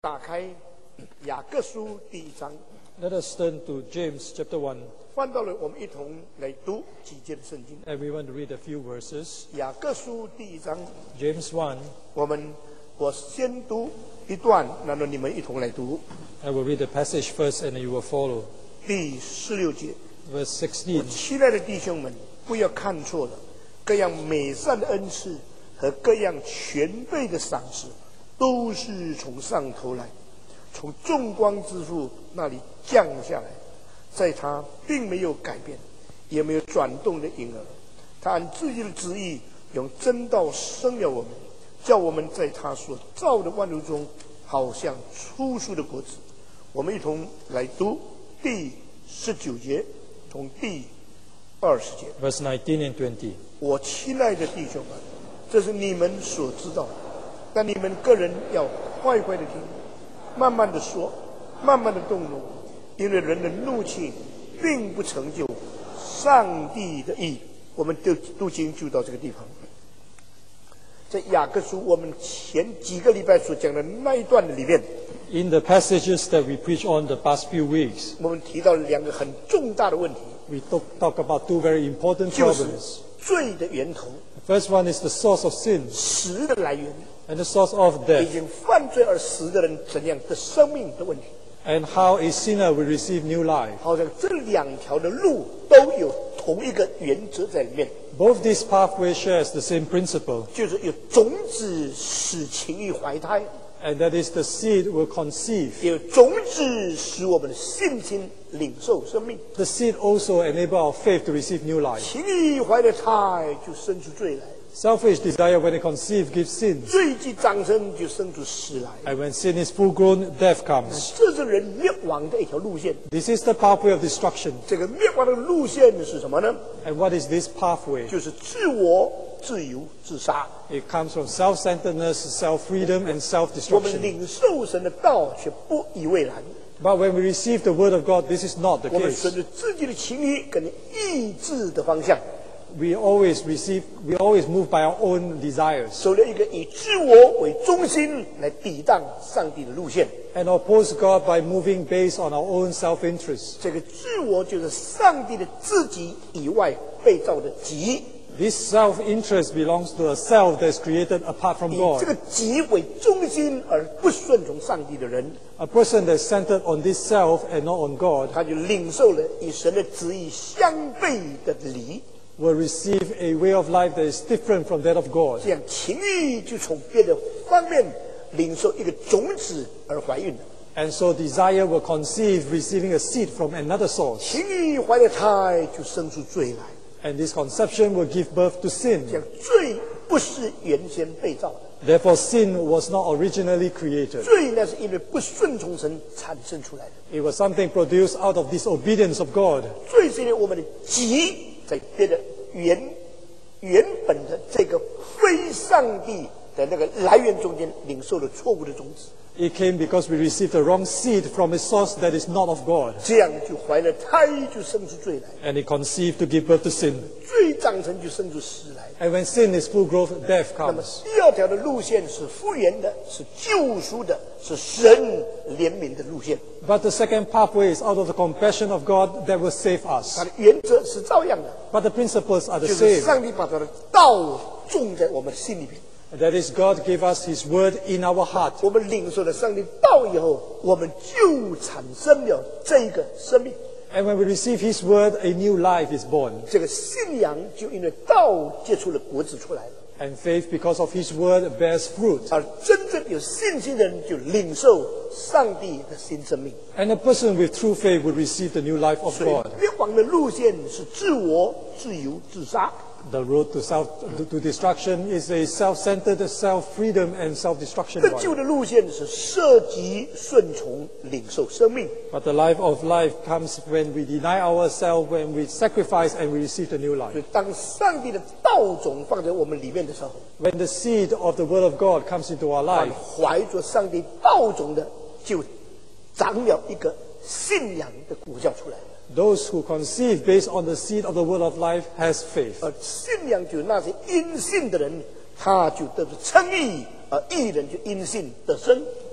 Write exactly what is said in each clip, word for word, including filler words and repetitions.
打开雅各书第一章， Let us turn to James chapter one, 翻到了我们一同来读几节的圣经。 and we want to read a few verses. 雅各书第一章， James one, 我们我先读一段，然后你们一同来读 I will read the passage first and you will follow. 第十六节。 Verse sixteen. 亲爱的弟兄们，不要看错了，各样美善的恩赐和各样全备的赏赐，都是从上头来，从众光之父那里降下来，在他并没有改变，也没有转动的影儿。他按自己的旨意，用真道生了我们，叫我们在他所造的万物中，好像初熟的果子。我们一同来读第十九节，从第二十节。 Verse nineteen and twenty. 我亲爱的弟兄们，这是你们所知道的，但你们个人要快快的听，慢慢的说，慢慢的动怒，因为人的怒气并不成就上帝的义。我们读读经就到这个地方。在雅各书我们前几个礼拜所讲的那一段的里面， In the passages that we preach on the past few weeks, 我们提到了两个很重大的问题， we talk, talk about two very important 就是 problems. 罪的源头、 The first one is the source of sin 死的来源， and the source of 已 death, 经犯罪而死的人怎样的生命的问题。 and how a sinner will receive new life. 好像这两条的路都有同一个原则在里面， Both these pathways shares the same principle, 就是有种子使情欲怀胎， and that is the seed will conceive. 有种子使我们的信心领受生命。 The seed also enable our faith to receive new life. 情欲怀的胎就生出罪来， Selfish desire, when it conceives, gives sin. 罪既长成就生出死来。 And when sin is full grown, death comes. 这是人灭亡的一条路线。 This is the pathway of destruction. 这个灭亡的路线是什么呢？ And what is this pathway? 就是自我、自由、自杀。 It comes from self-centeredness, self-freedom, and 我们 self-destruction. 领受神的道却不以为然， But when we receive the word of God, this is not the 我们 case. 顺着自己的情欲跟意志的方向， We always receive, we always move by our own desires 走了一个以自我为中心来抵挡上帝的路线。 and oppose God by moving based on our own self-interest. 这个自我就是上帝的自己以外被造的己， This self-interest belongs to a self that is created apart from 以 God. 这个己为中心而不顺从上帝的人， A person that is centered on this self and not on God 他就领受了与神的旨意相悖的理， will receive a way of life that is different from that of God. 这样情欲就从别的方面领受一个种子而怀孕了。 And so desire will conceive, receiving a seed from another source. 情欲怀的胎就生出罪来， And this conception will give birth to 这 sin. 样罪不是原先被造的。 Therefore, sin was not originally created. 罪那是因为不顺从神产生出来的， It was something produced out of disobedience of God. 罪是因为我们的己在别的原原本的这个非上帝的那个来源中间领受了错误的种子， It came because we received the wrong seed from a source that is not of God. 这样就怀了胎就生出罪来， And it conceived to give birth to sin. 罪长成就生出死来。 And when sin is full growth, death 那么 comes. 第二条的路线是复原的，是救赎的，是神怜悯的路线。 But the second pathway is out of the compassion of God that will save us. 它的原则是照样的， But the principles are the 就是 same. 上帝把他的道种在我们的心里边。 That is, God gave us His word in our heart. 我们领受了上帝道以后，我们就产生了这一个生命。 And when we receive His word, a new life is born. 这个信仰就因为道结出了果子出来了。 And faith, because of His word, bears fruit. 而真正有信心的人，就领受上帝的新生命。 And a person with true faith will receive the new life of 所以 God. 灭亡的路线是自我、自由、自杀。 The road to self to, to destruction is a self-centered, self-freedom, and self-destruction 得救 one. 的路线是涉及顺从、领受生命。 But the life of life comes when we deny ourselves, when we sacrifice, and we receive the new 所 life. 以，当上帝的道种放在我们里面的时候， When the seed of the word of God comes into our 凡 life, 怀着上帝道种的，就长了一个信仰的果效出来了。 those who conceive based on the seed of the word of life has faith. 而信仰就那些因信的人，他就得着称义；而义人就因信得生。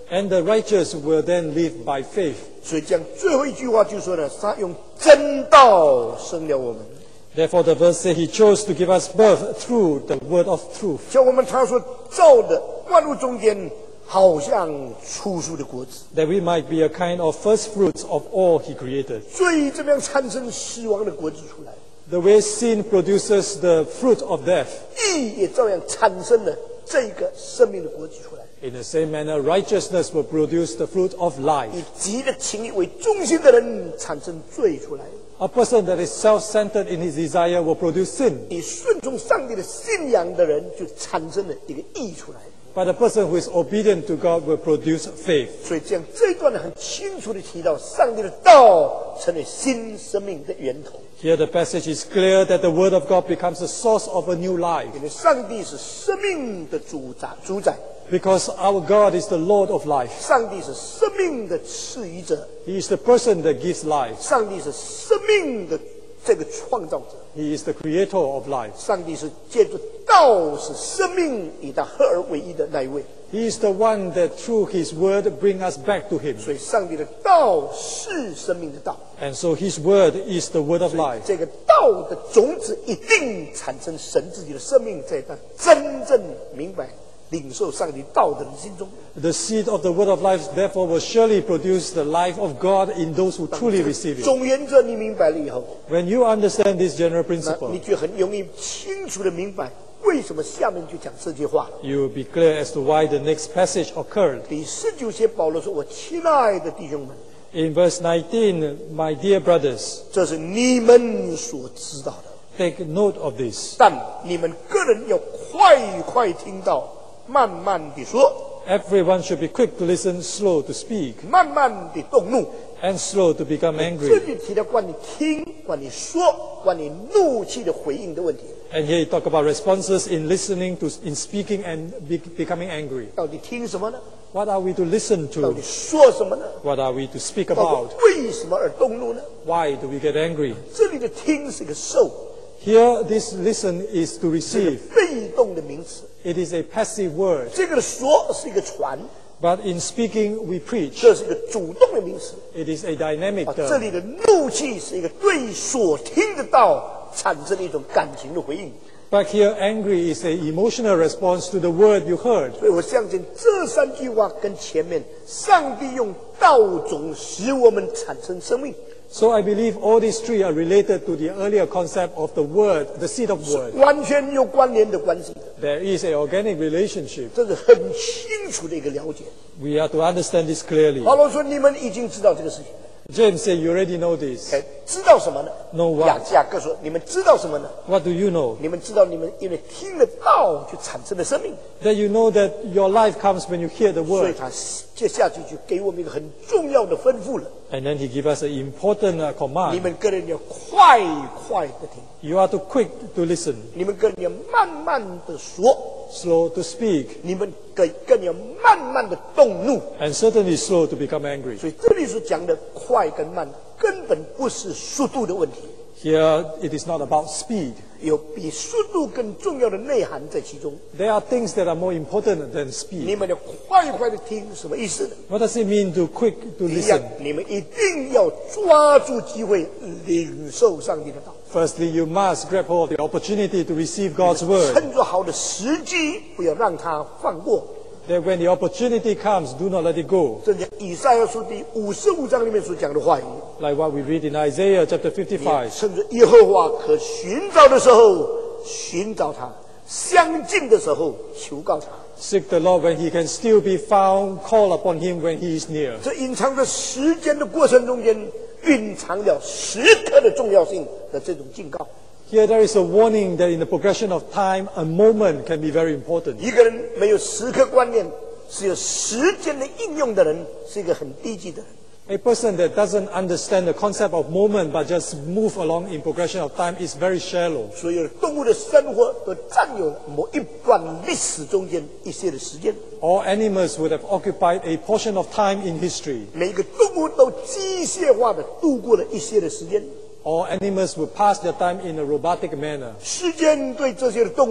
And the righteous will then live by faith. 所以讲最后一句话就说呢，他用真道生了我们。 Therefore the verse says he chose to give us birth through the word of truth. 像我们常说造的万物中间，好像初熟的果子。 That we might be a kind of first fruits of all he created. 罪怎么样产生死亡的果子出来？ The way sin produces the fruit of death. 义也照样产生了这个生命的果子出来。 In the same manner, righteousness will produce the fruit of life. 以己的情欲为中心的人产生罪出来。 A person that is self-centered in his desire will produce sin. 以顺从上帝的信仰的人，就产生了一个义出来。 But the person who is obedient to God will produce faith. 所以这样这一段呢，很清楚的提到，上帝的道成为新生命的源头。 Here the passage is clear that the word of God becomes the source of a new life. 因为上帝是生命的主宰，主宰。 Because our God is the Lord of life. 上帝是生命的赐予者， He is the person that gives life. 上帝是生命的这个创造者。 He is the creator of life. 上帝是借助道使生命以他合而为一的那一位。 He is the one that through his word bring us back to him. 所以上帝的道是生命的道。 And so his word is the word of life. 这个道的种子一定产生神自己的生命，在他真正明白领受上帝道的人心中。 The seed of the word of life therefore will surely produce the life of God in those who truly receive it. 总原则你明白了以后， When you understand this general 那 principle, 你就很容易清楚的明白为什么下面就讲这句话。 you will be clear as to why the next passage occurred. 第十九节保罗说：“我亲爱的弟兄们， In verse nineteen, my dear brothers, 这是你们所知道的， take note of this. 但你们个人要快快听到，慢慢地说， Everyone should be quick to listen, slow to speak, 慢慢地动怒。” and slow to become 这 angry. 就提到关于听、关于说、关于怒气的回应的问题。 And here he talk about responses in listening to, in speaking and be, becoming angry. 到底听什么呢？ What are we to listen 到 to? 底说什么呢？ What are we to speak 包括 about? 为什么而动怒呢？ Why do we get angry? 这里的听是一个受， Here, this listen is to 是一个 receive. 被动的名词。 It is a passive word. 这个的说是一个传， But in speaking, we preach. 这是一个主动的名词。 It is a dynamic 啊，这 term. 里的怒气是一个对所听的道产生的一种感情的回应。 But here, angry is a emotional response to the word you heard. 所以我相信这三句话跟前面上帝用道种使我们产生生命。 So I believe all these three are related to the earlier concept of the word, the seed of word. 完全有关联的关系的， There is an organic relationship. 这是很清楚的一个了解。 We have to understand this clearly. 保罗说：“你们已经知道这个事情， James said, you already know this. 哎，知道什么呢？” Know what? 雅雅各说：“你们知道什么呢？ What do you know? 你们知道你们因为听了道就产生了生命。 That you know that your life comes when you hear the ” 所以 word. 他接下去就给我们一个很重要的吩咐了： And then he gives us an important uh, 你 command. 们个人要快快的听， You are to quick to listen, 你们个人要慢慢的说， slow to speak, 你们个更要慢慢的动怒。 and certainly slow to become angry. 所以这里所讲的快跟慢，根本不是速度的问题。 Here, it is not about speed. 有比速度更重要的内涵在其中。 There are things that are more important than 你 speed. 们要快快的听，什么意思呢？ What does it mean to quick to 一样 listen?， 你们一定要抓住机会领受上帝的道， Firstly, you must grab hold of the opportunity to receive God's word. 趁着好的时机，不要让它放过。 That when the opportunity comes, do not let it go. 正像以赛亚书第五十五章里面所讲的话语， Like what we read in Isaiah chapter 你 fifty-five. 趁着耶和华可寻找的时候寻找他，相近的时候求告他。 Seek the Lord when he can still be found. Call upon him when he is near. 这隐藏在时间的过程中间，蕴藏了时刻的重要性的这种警告。 Here there is a warning that in the progression of time, a moment can be very important. 一个人没有时刻观念，只有时间的应用的人，是一个很低级的人。 A person that doesn't understand the concept of moment but just move along in progression of time is very shallow. 所有动物的生活都占有了某一段历史中间一些的时间。 All animals would have occupied a portion of time in history. 每一个动物都机械化的度过了一些的时间。 All animals would pass their time in a robotic manner. 时间对这些的动物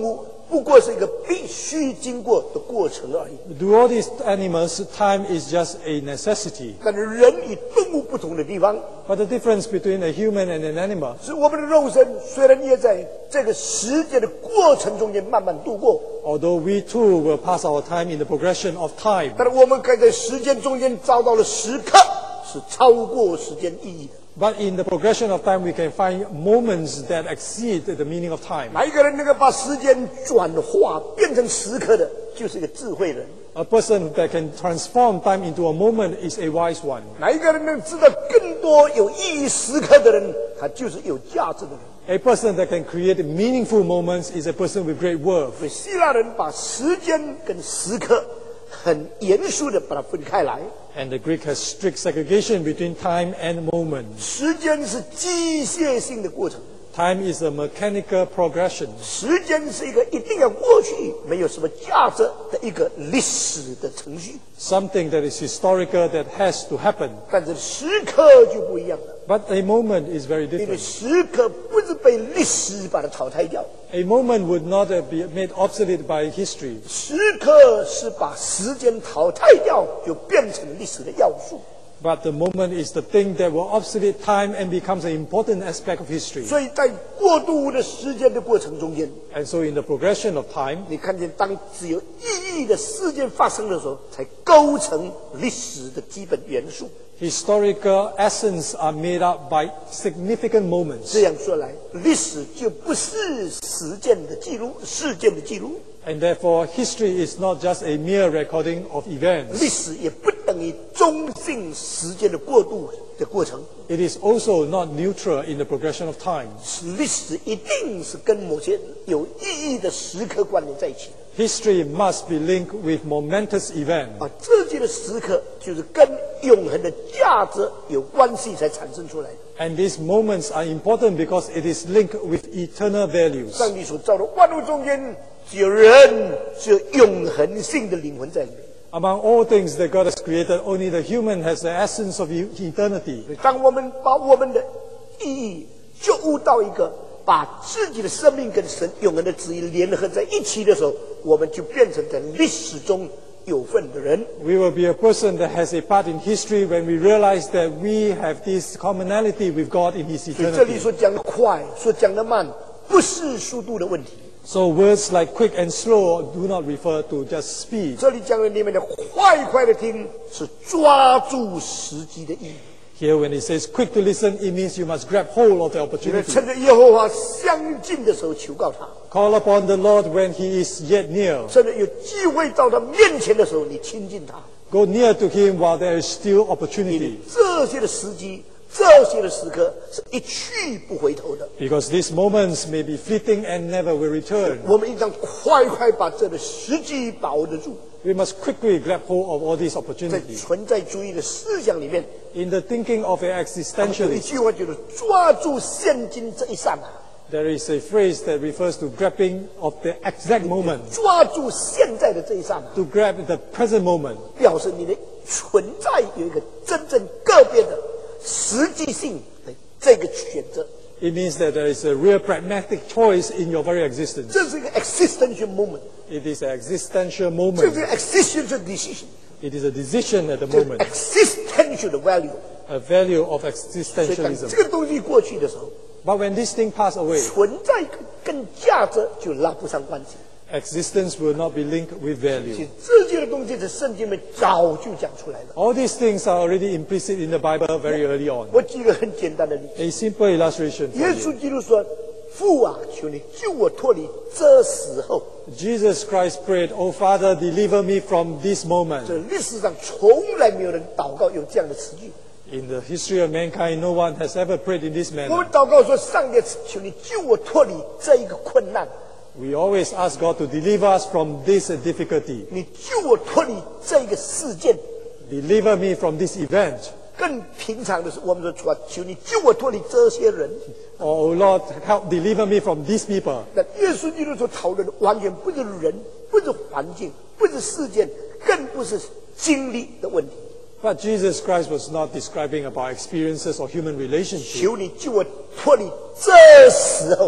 不过是一个必须经过的过程而已。 To all these animals, time is just a necessity. 但是人与动物不同的地方， But the difference between a human and an animal 是我们的肉身虽然也在这个时间的过程中间慢慢度过， although we too will pass our time in the progression of time, 但是我们可以在时间中间找到了时刻是超过时间意义的。 but in the progression of time we can find moments that exceed the meaning of time. 哪一个人能够把时间转化变成时刻的，就是一个智慧人。 A person that can transform time into a moment is a wise one. 哪一个人能知道更多有意义时刻的人，他就是有价值的人。 A person that can create meaningful moments is a person with great worth. 所以希腊人把时间跟时刻很严肃的把它分开来。 And the Greek has strict segregation between time and moment. 时间是机械性的过程， Time is a mechanical progression. 时间是一个一定要过去，没有什么价值的一个历史的程序。 Something that is historical that has to happen. 但是时刻就不一样了， But a moment is very 因为 different. 时刻不是被历史把它淘汰掉， A moment would not be made obsolete by history. 时刻是把时间淘汰掉，就变成历史的要素。 But the moment is the thing that will obsolete time and becomes an important aspect of history. 所以在过渡的时间的过程中间， And so in the progression of time, 你看见当只有意义的事件发生的时候，才构成历史的基本元素。 historical essence are made up by significant moments. 这样说来，历史就不是实践的记录，事件的记录。 And therefore, history is not just a mere recording of 历 events. 史也不等于中性时间的过渡的过程。 It is also not neutral in the progression of time. 历史一定是跟某些有意义的时刻关联在一起的。 History must be linked with momentous events. 啊，这些的时刻就是跟永恒的价值有关系才产生出来的。 And these moments are important because it is linked with eternal values. 上帝所造的万物中间，只有人，只有永恒性的灵魂在里面。 Among all things that God has created, only the human has the essence of e- eternity. 当我们把我们的意义就悟到一个把自己的生命跟神永恒的旨意联合在一起的时候，我们就变成在历史中有份的人。 We will be a person that has a part in history when we realize that we have this commonality with God in His 所以这里 eternity. 所讲的快，所讲的慢，不是速度的问题。 So words like quick and slow do not refer to just speed. 这里讲的里面的快快的听，是抓住时机的意义。 Here when it says quick to listen, it means you must grab hold of the 你们 opportunity. 趁着耶和华相近的时候求告他， Call upon the Lord when He is yet near. 趁着有机会到他面前的时候，你亲近他。 Go near to Him while there is still opportunity. 这些的时机，这些的时刻是一去不回头的。 Because these moments may be fleeting and never will return. 我们应当快快把这个时机把握得住。 We must quickly grab hold of all these 在 opportunities. 存在主义的思想里面， In the thinking of an 有一 existentialist, 句话就是抓住现今这一刹那， there is a phrase that refers to grabbing of the exact moment, 抓住现在的这一刹那， to grab the present moment. 表示你的存在有一个真正个别的实际性的这个选择。 It means that there is a real pragmatic choice in your very existence. 这是一个 existential moment， It is an existential 这是 moment. 一个 existential decision， It is a decision at the 这是 moment, existential 的 value。 a value of 所以当 existentialism. 这个东西过去的时候， But when this thing pass away, 存在跟价值就拉不上关系。 existence will not be linked with 其 value. 实这些的东西在圣经里面早就讲出来了。 All these things are already implicit in the Bible very early on. 我举一个很简单的例子， A simple illustration 耶 for 稣 you. 基督说：“父啊，求你救我脱离这时候。 Jesus Christ prayed, "Oh Father, deliver me from this ” moment. 这历史上从来没有人祷告有这样的词句。 In the history of mankind, no one has ever prayed in this 我 manner. 们祷告说：“上帝，求你救我脱离这一个困难， We always ask God to deliver us from this difficulty. 你救我脱离这一个事件。” Deliver me from this event. 更平常的是，我们说主啊，求你救我脱离这些人。 Oh Lord, help deliver me from these people. 那耶稣基督所讨论的完全不是人，不是环境，不是事件，更不是经历的问题。 But Jesus Christ was not describing about experiences or human relationships. 求你救我脱离这时候。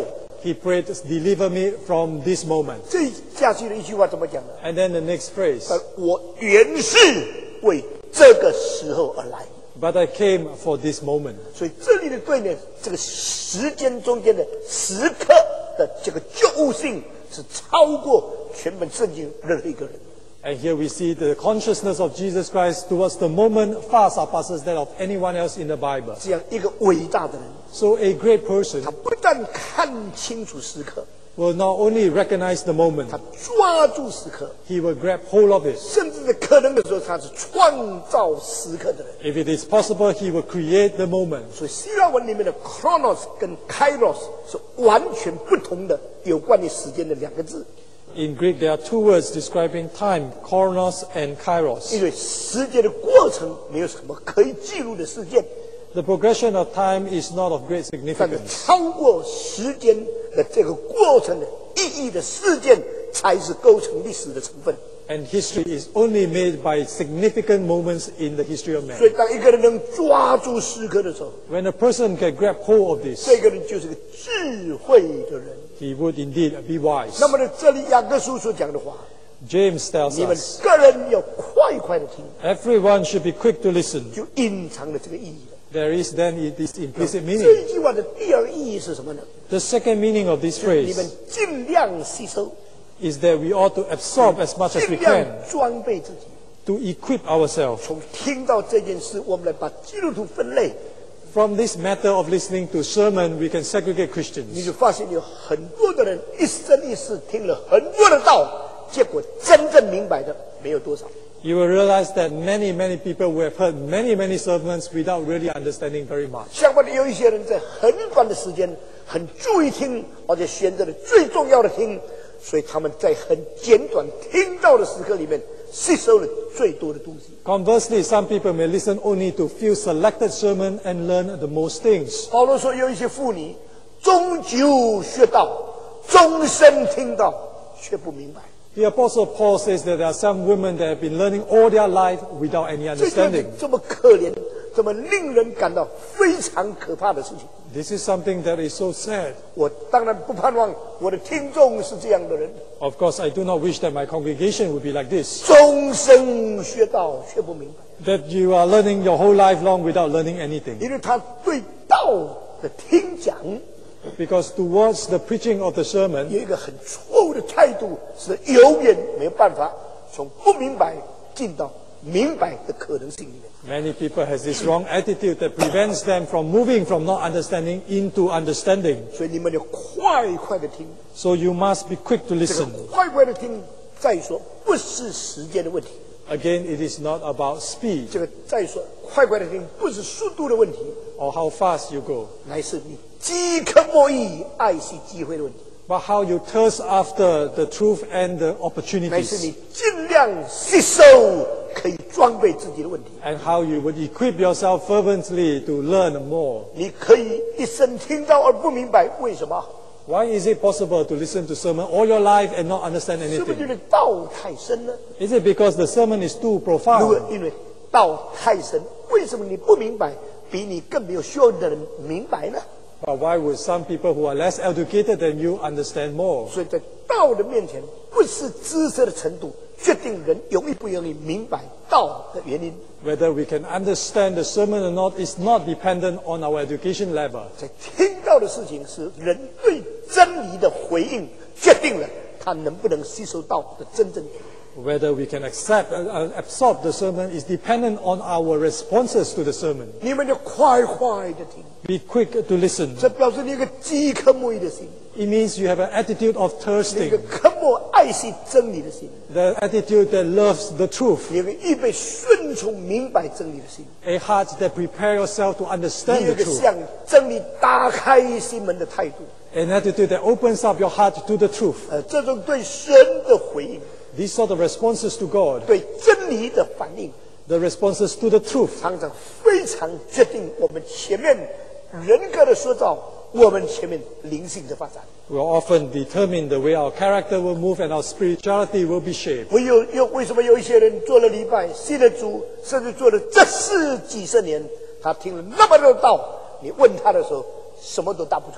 he prayed, deliver me from this moment. 这下去的一句话怎么讲呢？ And then the next phrase, 呃，我原是为这个时候而来。 but I came for this moment. 所以这里的对呢，这个时间中间的时刻的这个救物性是超过全本圣经任何一个人。 And here we see the consciousness of Jesus Christ towards the moment far surpasses that of anyone else in the Bible. 这样一个伟大的人， So a great person 他不但看清楚时刻， will not only recognize the moment, 他抓住时刻， he will grab hold of it. 甚至在可能的时候，他是创造时刻的人。 If it is possible, he will create the moment. 所以希腊文里面的 chronos 跟 kairos 是完全不同的有关于时间的两个字， In Greek, there are two words describing time, chronos and kairos. 因为时间的过程没有什么可以记录的事件， The progression of time is not of great 但是 significance. 超过时间的这个过程的意义的事件，才是构成历史的成分。 And history is only made by significant moments in the history of 所以， man. 当一个人能抓住时刻的时候， When a person can grab hold of this, 这个人就是个智慧的人。 he would indeed be wise. 那么呢，这里雅各书所讲的话， James tells 你们 us, 个人要快快的听， everyone should be quick to listen. 就隐藏了这个意义了。 There is then this implicit 这 meaning. 一句话的第二意义是什么呢？ The second meaning of this 你们 phrase 尽量吸收， is that we ought to absorb as much as we 尽量 can 装备自己。 to equip ourselves. 从听到这件事，我们来把基督徒分类， From this matter of listening to sermon, we can segregate 你 Christians. 就发现有很多的人一生一世听了很多的道，结果真正明白的没有多少。 You will realize that many, many people who have heard many, many sermons without really understanding very much. 相反的，有一些人在很短的时间很注意听，而且选择了最重要的听，所以他们在很简短听到的时刻里面吸收了最多的东西。 Conversely, some people may listen only to few selected sermon and learn the most things. 保罗说，有一些妇女终究学道，终身听道，却不明白。 The Apostle Paul says that there are some women that have been learning all their life without any 这就是 understanding. 这么可怜，这么令人感到非常可怕的事情。 This is something that is so sad. 我当然不盼望我的听众是这样的人， Of course, I do not wish that my congregation would be like this. 终生学道却不明白， That you are learning your whole life long without learning anything. 因为他对道的听讲 Because towards the preaching of the sermon, 有一个很错误的态度，是永远没有办法从不明白进到明白的可能性里面。 many people has this wrong attitude that prevents them from moving from not understanding into understanding. 所以你们要快快的听， So you must be quick to 这个 listen. 快快的听，再说不是时间的问题， Again, it is not about speed 这个再说快快的听不是速度的问题， or how fast you go, 乃是你饥渴慕义、爱惜机会的问题， but how you thirst after the truth and the 乃是 opportunities, 你尽量吸收可以装备自己的问题。 and how you would equip yourself fervently to learn more. 你可以一生听到而不明白为什么？ Why is it possible to listen to sermon all your life and not understand 是不是觉 anything? 得道太深呢？ Is it because the sermon is too 如果 profound? 因为道太深，为什么你不明白，比你更没有修的人明白呢？ But why would some people who are less educated than you understand more? 所以在道的面前，不是知识的程度决定人容易不容易明白道的原因。 Whether we can understand the sermon or not is not dependent on our education level. 在听到的事情是人对真理的回应，决定了他能不能吸收到的真正。 Whether we can accept, uh, absorb the sermon is dependent on our responses to the sermon. 你们就快快的听， Be quick to listen. 这表示你有一个饥渴慕义的心， It means you have an attitude of 你有一个 thirsting, 渴慕爱惜真理的心， the attitude that loves the truth, 你有一个预备顺从明白真理的心， a heart that prepare yourself to 你 understand 有一 the 个 truth, 向真理打开心门的态度。 an attitude that opens up your heart to the truth. 呃，这种对神的回应， These sort of responses to God, 对真理的反应， the responses to the truth, 常常非常决定我们前面人格的塑造，我们前面灵性的发展。 will often determine the way our character will move and our spirituality will be shaped. 唯有有为什么有一些人做了礼拜、信了主，甚至做了这四几十年，他听了那么多道，你问他的时候，什么都答不出来。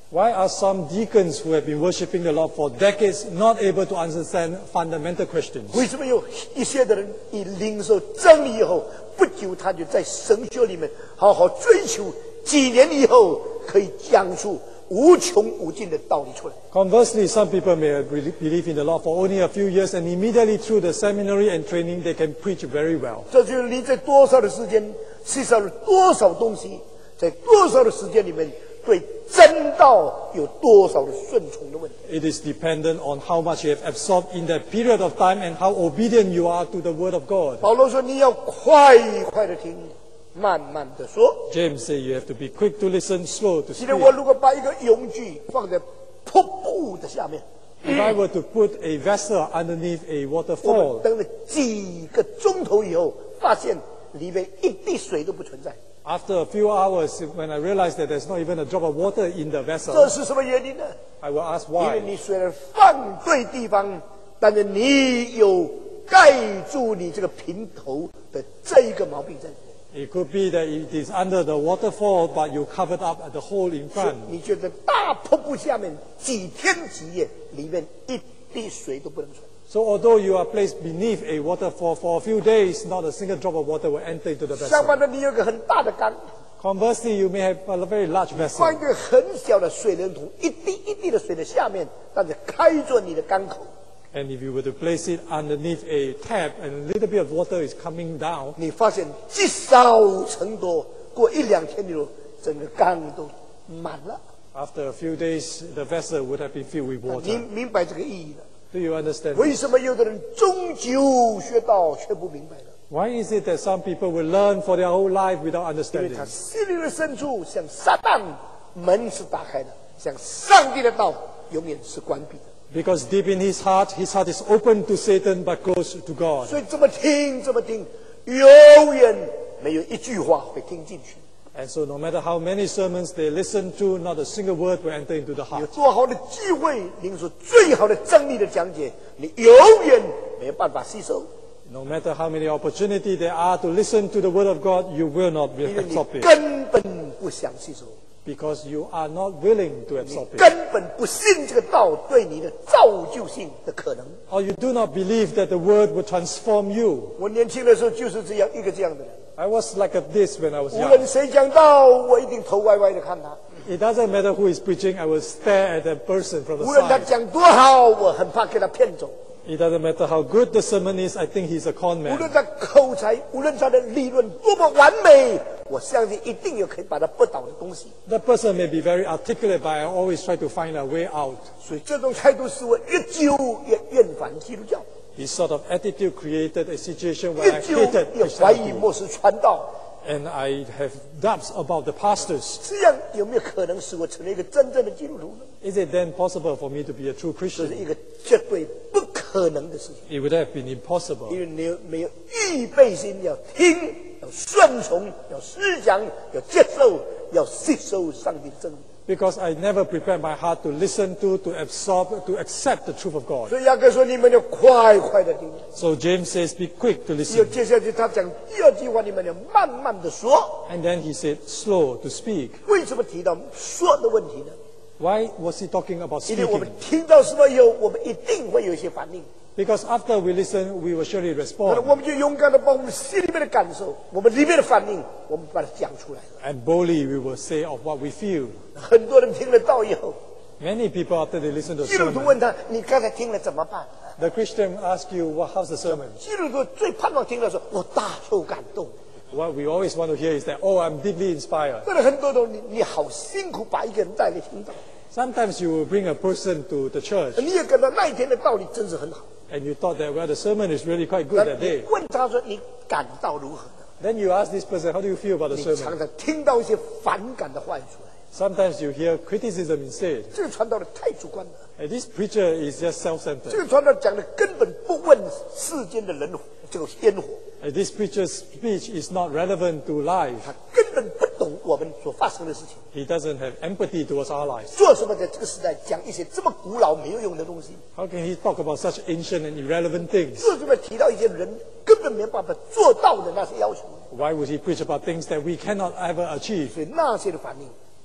Why are some deacons who have been worshiping the Lord for decades not able to understand fundamental questions? 为什么有一些的人一领受真理以后，不久他就在神学里面好好追求，几年以后可以讲出无穷无尽的道理出来。 Conversely, some people may have really believed in the Lord for only a few years, and immediately through the seminary and training, they can preach very well. 这就是你在多少的时间吸收了多少东西，在多少的时间里面对真道有多少的顺从的问题。 It is dependent on how much you have absorbed in that period of time and how obedient you are to the Word of God. 保罗说：“你要快快的听，慢慢的说。” James says you have to be quick to listen, slow to 今天我 speak. 如果把一个泳具放在瀑布的下面， If I were to put a vessel underneath a 我们 waterfall, 等了几个钟头以后，发现里面一滴水都不存在。 after a few hours, when I realized that there's not even a drop of water in the 这 vessel, 是什么原因呢？ I will ask 因为 why. 你虽然放对地方，但是你有盖住你这个瓶头的这一个毛病在里面。 It could be that it is under the waterfall, but you covered up at the hole in 所以 front. 你觉得大瀑布下面几天几夜，里面一滴水都不能存。 So although you are placed beneath a waterfall for a few days, not a single drop of water will enter into the 相 vessel. 反的，你有个很大的缸， Conversely, you may have a very large 放一 vessel. 个很小的水龙头，一滴一滴的水的下面，但是开着你的缸口， And if you were to place it underneath a tap and a little bit of water is coming down, 你发现积少成多，过一两天以后，整个缸都满了。 after a few days, the vessel would have been filled with 你 water. 明白这个意义了？ Do you understand? 为什么有的人终究学到却不明白呢？ Why is it that some people will learn for their whole life without 因为 understanding? 他心灵的深处向撒旦门是打开的，向上帝的道永远是关闭的。 Because deep in his heart, his heart is open to Satan but closed to God. 所以这么听，这么听，永远没有一句话会听进去。 And so no matter how many sermons they listen to, not a single word will enter into the 有 heart. 多好的机会，领受最好的真理的讲解，你永远没有办法吸收， No matter how many opportunities there are to listen to the word of God, you will not 因为你 absorb it. 根本不想吸收， Because you are not willing to 你 absorb it. 根本不信这个道对你的造就性的可能。 Or you do not believe that the word will transform you. 我年轻的时候就是这样一个这样的人， I was like this when I was 无 young. 论谁讲道，我一定头歪歪的看他； It doesn't matter who is preaching, I will stare at that person from the 无论他 side. 讲多好，我很怕给他骗走； It doesn't matter how good the sermon is, I think he's a con 无 man. 论他口才，无论他的理论多么完美，我相信一定有可以把他驳倒的东西。 That person may be very articulate, but I always try to find a way out. 所以这种态度使我越久越厌烦基督教， This sort of attitude created a situation where 越 I 久 hated 越怀疑 Christianity. 末世传道。 And I have doubts about the pastors. 这样有没有可能使我成为一个真正的基督徒呢？ Is it then possible for me to be a true 这是 Christian? 一个绝对不可能的事情， It would have been impossible. 因为你有没有预备心，要听，要顺从，要思想，要接受，要吸收上帝的真理。 Because I never prepared my heart to listen to, to absorb, to accept the truth of God. 所以雅各说：“你们要快快的听。 So James says, be quick to ” 又 listen. 接下去他讲第二句话：“你们要慢慢的说。 And then he said, slow to speak. ” 为什么提到说的问题呢？ Why was he talking about 因为我们 speaking? 听到什么以后，我们一定会有一些反应。 Because after we listen, we will surely 那 respond. 我们就勇敢的把我们心里面的感受，我们里面的反应，我们把它讲出来。 And boldly we will say of what we feel. 很多人听了道以后， Many people, after they listen to 基督徒 sermon, 问他：“你刚才听了怎么办 the Christian ask you, well, how's the sermon?？” 基督徒最盼望听到说：“我大受感动。 What we always want to hear is that, oh, I'm deeply inspired. ” 但是很多都你你好辛苦把一个人带来听到， Sometimes you will bring a person to the church 你也感到那一天的道理真是很好。 and you thought that, well, the sermon is really quite 那 good that 你 day. 问他说：“你感到如何呢 Then you ask this person, how do you feel about the？” 你 sermon? 常常听到一些反感的话语出来， Sometimes you hear criticism instead. 这个传道的太主观了。 And this preacher is just 这 self-centered. 个传道讲的根本不问世间的人这个烟火， And this preacher's speech is not relevant to life. 他根本不懂我们所发生的事情。 He doesn't have empathy towards our lives. 做什么在这个时代讲一些这么古老没有用的东西？ How can he talk about such ancient and irrelevant things? 做什么提到一些人根本没办法做到的那些要求？ Why would he preach about things that we cannot ever achieve? 所以那些的反应，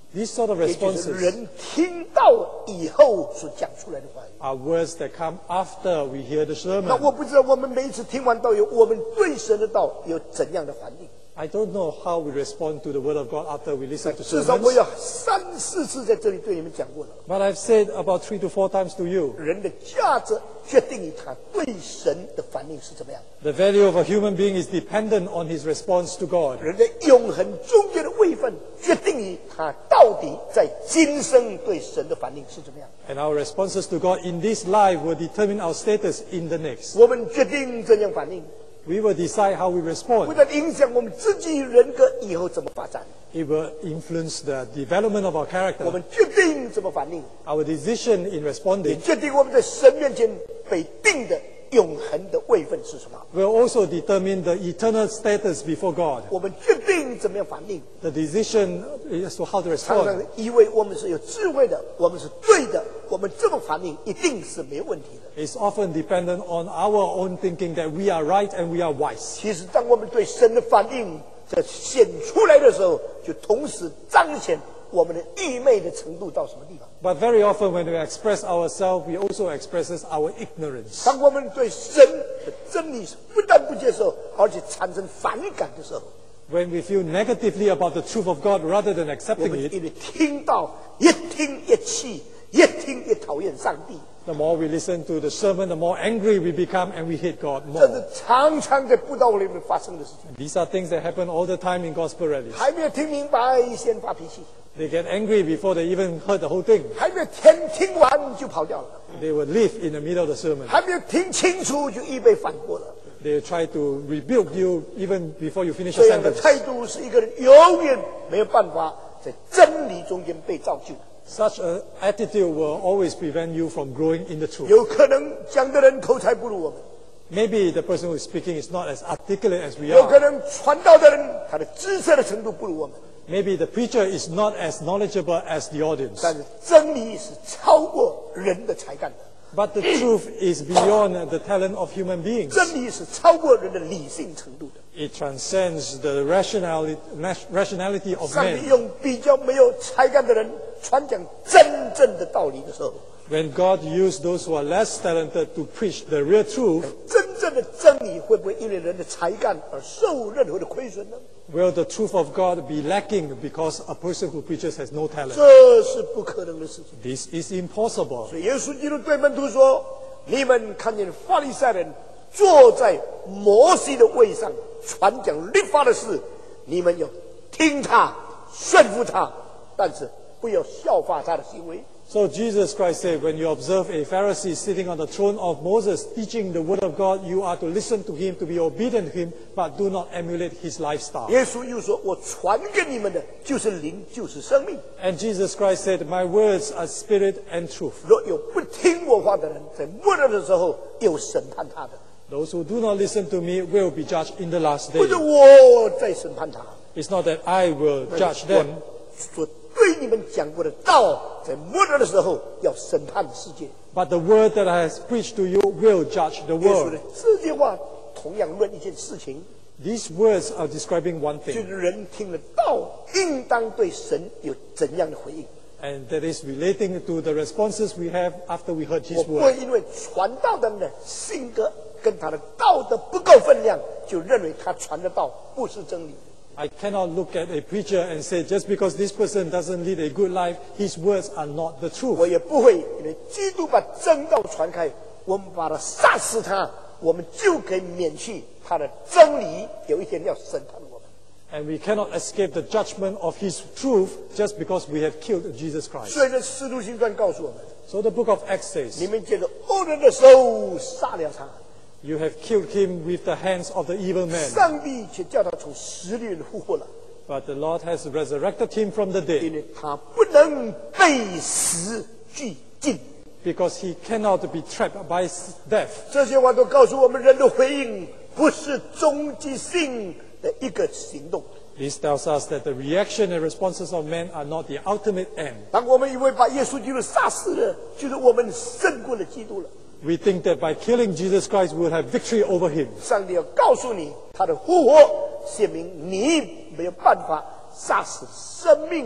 These sort of 也就是 responses 人听到以后所讲出来的话语。 are words that come after we hear the 那 sermon. 我不知道我们每一次听完道以后，我们对神的道有怎样的反应。 I don't know how we respond to the word of God after we listen to 至少我 sermons, 有三四次在这里对你们讲过了。 but I've said about three to four times to you, 人的价值决定于他对神的反应是怎么样。 the value of a human being is dependent on his response to God. 人的永恒中间的位分决定于他到底在今生对神的反应是怎么样。 And our responses to God in this life will determine our status in the next. 我们决定怎样反应， We will decide how we 不 respond. 但影响我们自己人格以后怎么发展， It will influence the development of our 我 character, 们决定怎么反应， our decision in 也 responding 决定我们在神面前被定的永恒的位分是什么。 will also determine the eternal status before God. 我们决定怎么样反应， The decision as to how to 常常 respond 以为我们是有智慧的，我们是对的，我们这么反应一定是没有问题的。 is often dependent on our own thinking that we are right and we are wise. 其实，当我们对神的反应在显出来的时候，就同时彰显我们的愚昧的程度到什么地方。 But very often when we express ourselves, we also expresses our ignorance. 当我们对神的真理不但不接受，而且产生反感的时候， When we feel negatively about the truth of God rather than 我 accepting 们 it, 因为听到越听越气，越听越讨厌上帝。 the more we listen to the sermon, the more angry we become and we hate God 这 more. 是常常在布道里面发生的事情。 These are things that happen all the time in gospel rallies. 还没有听明白，先发脾气； They get angry before they even heard the whole thing. 还没有听听完就跑掉了； They will leave in the middle of the sermon. 还没有听清楚就预备反驳了。 They try to rebuke you even before you finish 这 a 样的 sentence. 态度是一个人永远没有办法在真理中间被造就。 Such an attitude will always prevent you from growing in the truth. 有可能讲的人口才不如我们， Maybe the person who is speaking is not as articulate as we 有可 are. 能传道的人他的知识的程度不如我们， Maybe the preacher is not as knowledgeable as the audience. 但是真理是超过人的才干的， But the truth is beyond the talent of human beings. 真理是超过人的理性程度的。 It transcends the rationality, rationality of 上帝 man. 用比较没有才干的人传讲真正的道理的时候， When God used those who are less talented to preach the real truth, 真正的真理会不会因为人的才干而受任何的亏损呢？ will the truth of God be lacking because a person who preaches has no talent? 这是不可能的事情。 This is impossible. 所以耶稣基督对门徒说：“你们看见法利赛人坐在摩西的位上传讲律法的事，你们要听他，顺服他，但是不要效法他的行为。” So Jesus Christ said, when you observe a Pharisee sitting on the throne of Moses teaching the word of God, you are to listen to him, to be obedient to him, but do not emulate his lifestyle. 耶稣又说：“我传给你们的就是灵，就是生命。 And Jesus Christ said, my words are spirit and truth. 若有不听我话的人，在末日的时候有审判他的， Those who do not listen to me will be judged in the last 不是 day. 我在审判他。 It's not that I will judge 我 them, 所对你们讲过的道，在末日的时候要审判世界。” but the word that I have preached to you will judge the 耶稣的 world. 这句话同样论一件事情， These words are describing one 就 thing, 是人听了道，应当对神有怎样的回应。 and that is relating to the responses we have after we heard 我 his 不会 word. 因为传道的人的性格跟他的道德不够分量，就认为他传的道不是真理。 I cannot look at a preacher and say, just because this person doesn't lead a good life, his words are not the 我 truth. 也不会因为基督把真道传开，我们把他杀死他，我们就可以免去他的真理有一天要审判我们。 And we cannot escape the judgment of his truth just because we have killed Jesus Christ. 所以呢，《使徒行传》告诉我们： So the book of Acts 你 says, 们借着恶人的手杀了他。 you have killed him with the hands of the evil man, 上帝却叫他从死里复活了， but the Lord has resurrected him from the 因 dead 为他不能被死俱尽。 because he cannot be trapped by death. 这些话都告诉我们，人的回应不是终极性的一个行动。 This tells us that the reaction and responses of men are not the ultimate end. 当我们以为把耶稣基督杀死了，就是我们胜过了基督了。 We think that by killing Jesus Christ, we will have victory over him. 上帝要告诉你，他的复活显明你没有办法杀死生命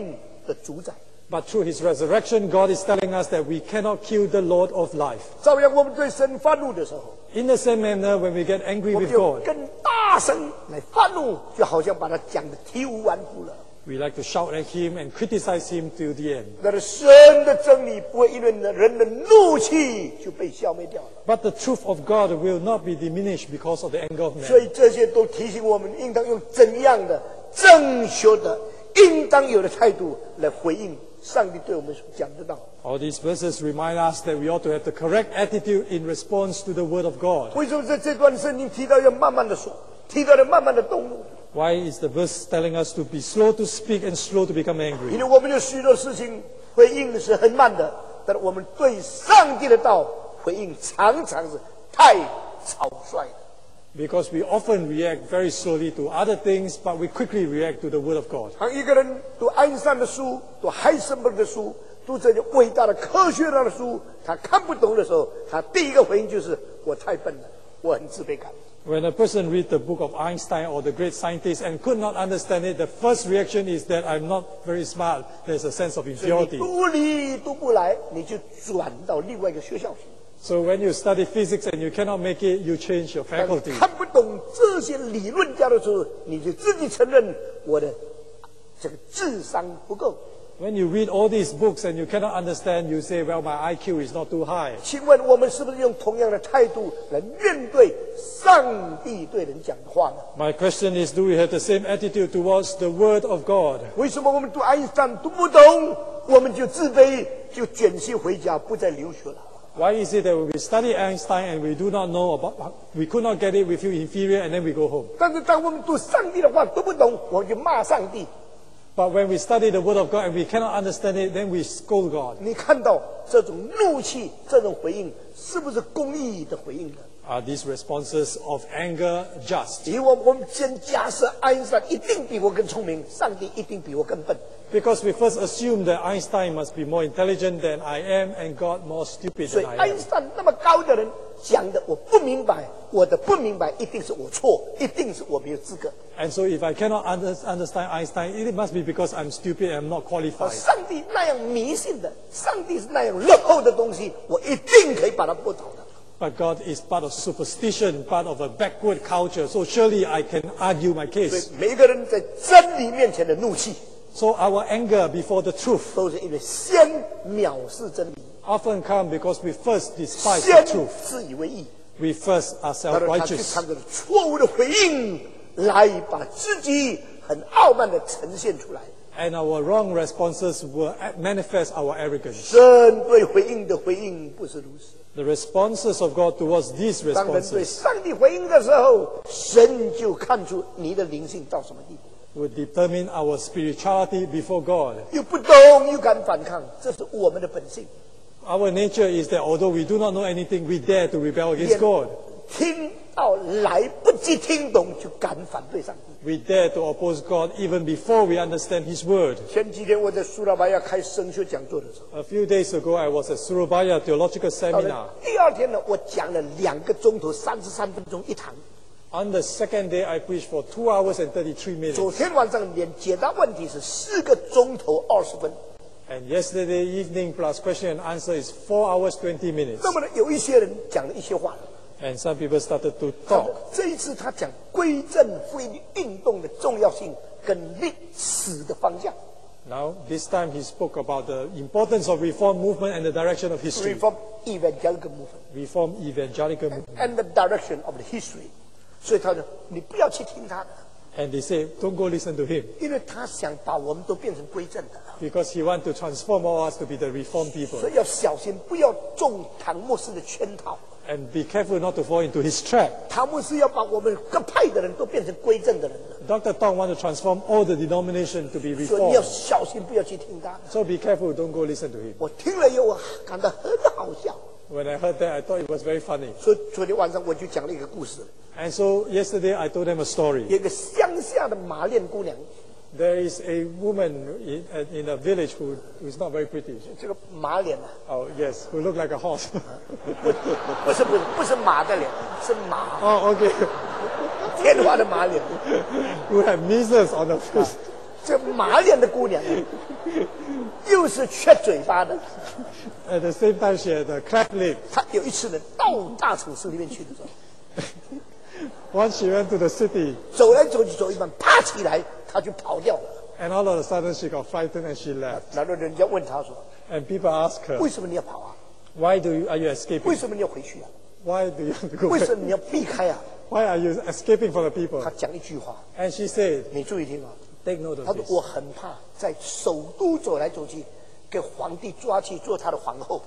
的主宰。 But through his resurrection, God is telling us that we cannot kill the Lord of life. 照样，我们对神发怒的时候， In the same manner, when we get angry 我们 with 就 God, 更大声来发怒，就好像把他讲的体无完肤了。 we like to shout at him and criticize him till the end. 那是神的真理不会因为人的怒气就被消灭掉了。 But the truth of God will not be diminished because of the anger of 所 man. 以这些都提醒我们，应当用怎样的正确的、应当有的态度来回应上帝对我们所讲的道。 All these verses remind us that we ought to have the correct attitude in response to the word of God. 为什么在这段圣经提到要慢慢的说，提到要慢慢的动怒？ Why is the verse telling us to be slow to speak and slow to become 因 angry? 为我们有许多事情回应是很慢的，但我们对上帝的道回应常常是太草率的。 Because we often react very slowly to other things, but we quickly react to the word of God. 当一个人读爱因斯坦的书，读海森堡的书，读这些伟大的科学上的书，他看不懂的时候，他第一个回应就是我太笨了，我很自卑感。 When a person reads the book of Einstein or the great scientist and could not understand it, the first reaction is that I'm not very smart. There's a sense of 所以你 inferiority. 读理读不来，你就转到另外一个学校去。 So when you study physics and you cannot make it, you change your 当你 faculty. 看不懂这些理论家的时候，你就自己承认我的这个智商不够。 When you read all these books and you cannot understand, you say, well, my I Q is not too high. 请问我们是不是用同样的态度来面对上帝对人讲的话呢？ My question is, do we have the same attitude towards the word of God? 为什么我们读爱因斯坦读不懂，我们就自卑，就卷席回家，不再留学了？ Why is it that when we study Einstein and we do not know about, we could not get it, we feel inferior and then we go home? 但是当我们读上帝的话读不懂，我们就骂上帝。 But when we study the word of God and we cannot understand it, then we scold God. 你看到这种怒气，这种回应，是不是公义的回应呢？ Are these responses of anger just? 因为我们先假设爱因斯坦一定比我更聪明，上帝一定比我更笨。 Because we first assume that Einstein must be more intelligent than I am and God more stupid 所以 than I 爱 am. 因斯坦那么高的人讲的我不明白，我的不明白一定是我错，一定是我没有资格。 And so if I cannot under, understand Einstein, it must be because I'm stupid and I'm not 而 qualified. 上帝那样迷信的，上帝是那样落后的东西，我一定可以把它驳倒的。 But God is part of superstition, part of a backward culture. So surely I can argue my 所以 case. 每一个人在真理面前的怒气， So our anger before the truth 都是因为先藐视真理， often come because we first despise 先 the truth. 自以为义， We first are 然后他去 self-righteous. 看着错误的回应，来把自己很傲慢的呈现出来。 And our wrong responses will manifest our arrogance. 神对回应的回应不是如此。 The responses of God towards these 当人对 responses 上帝回应的时候，神就看出你的灵性到什么地步。 will determine our spirituality before God. 又不懂又敢反抗，这是我们的本性。 Our nature is that although we do not know anything, we dare to rebel against God. 听到来不及听懂就敢反对上帝。 We dare to oppose God even before we understand His word. 前几天我在苏拉巴亚开神学讲座的时候， A few days ago, I was at Surabaya Theological 到 Seminar. 了第二天呢，我讲了两个钟头，三十三分钟一堂。 On the second day, I preached for two hours and thirty-three minutes. 昨天晚上连解答问题是四个钟头二十分。 And yesterday evening plus question and answer is four hours, twenty minutes. 那么呢，有一些人讲了一些话， And some people started to 他 talk. 这一次他讲归正福音运动的重要性跟历史的方向。 Now, this time he spoke about the importance of reform movement and the direction of history. Reform evangelical movement Reform evangelical movement. and the direction of the history。所以他说你不要去听他的， And they say, don't go listen to him. 因为他想把我们都变成归正的， Because he wants to transform all us to be the reformed people. 所以要小心，不要中唐牧师的圈套。 And be careful not to fall into his trap. 唐牧师要把我们各派的人都变成归正的人了， Doctor Tong wants to transform all the denomination to be 所以你要 reformed. 小心，不要去听他的。 So be careful, don't go listen to him. 我听了以后，我感到很好笑， When I heard that, I thought it was very funny. 所以昨天晚上我就讲了一个故事。 And so yesterday I told them a story. 有一个乡下的马练姑娘， There is a woman in, uh, in a village who, who is not very pretty. 这个马脸啊， Oh, yes, who looked like a horse. 不不是不是不是马的脸，是马 Oh, okay. 天花的马脸。 Who had measles on the face. 这马脸的姑娘，又是缺嘴巴的。 At the same time, she had a cracked lip. 她有一次呢，到大城市里面去的时候， Once she went to the city, 走来走去走一半，啪起来，她就跑掉了。 and all of a sudden she got frightened and she left. 然后人家问她说 And people ask：“ her, 为什么你要跑啊？ Why do you, are you 为 escaping? 什么你要回去啊？ Why do you have to go 为 back? 什么你要避开啊？” Why are you escaping from the people? 她讲一句话， And she said, 你注意听啊。 take note 她 of 说：“ this. 我很怕在首都走来走去，给皇帝抓去做他的皇后。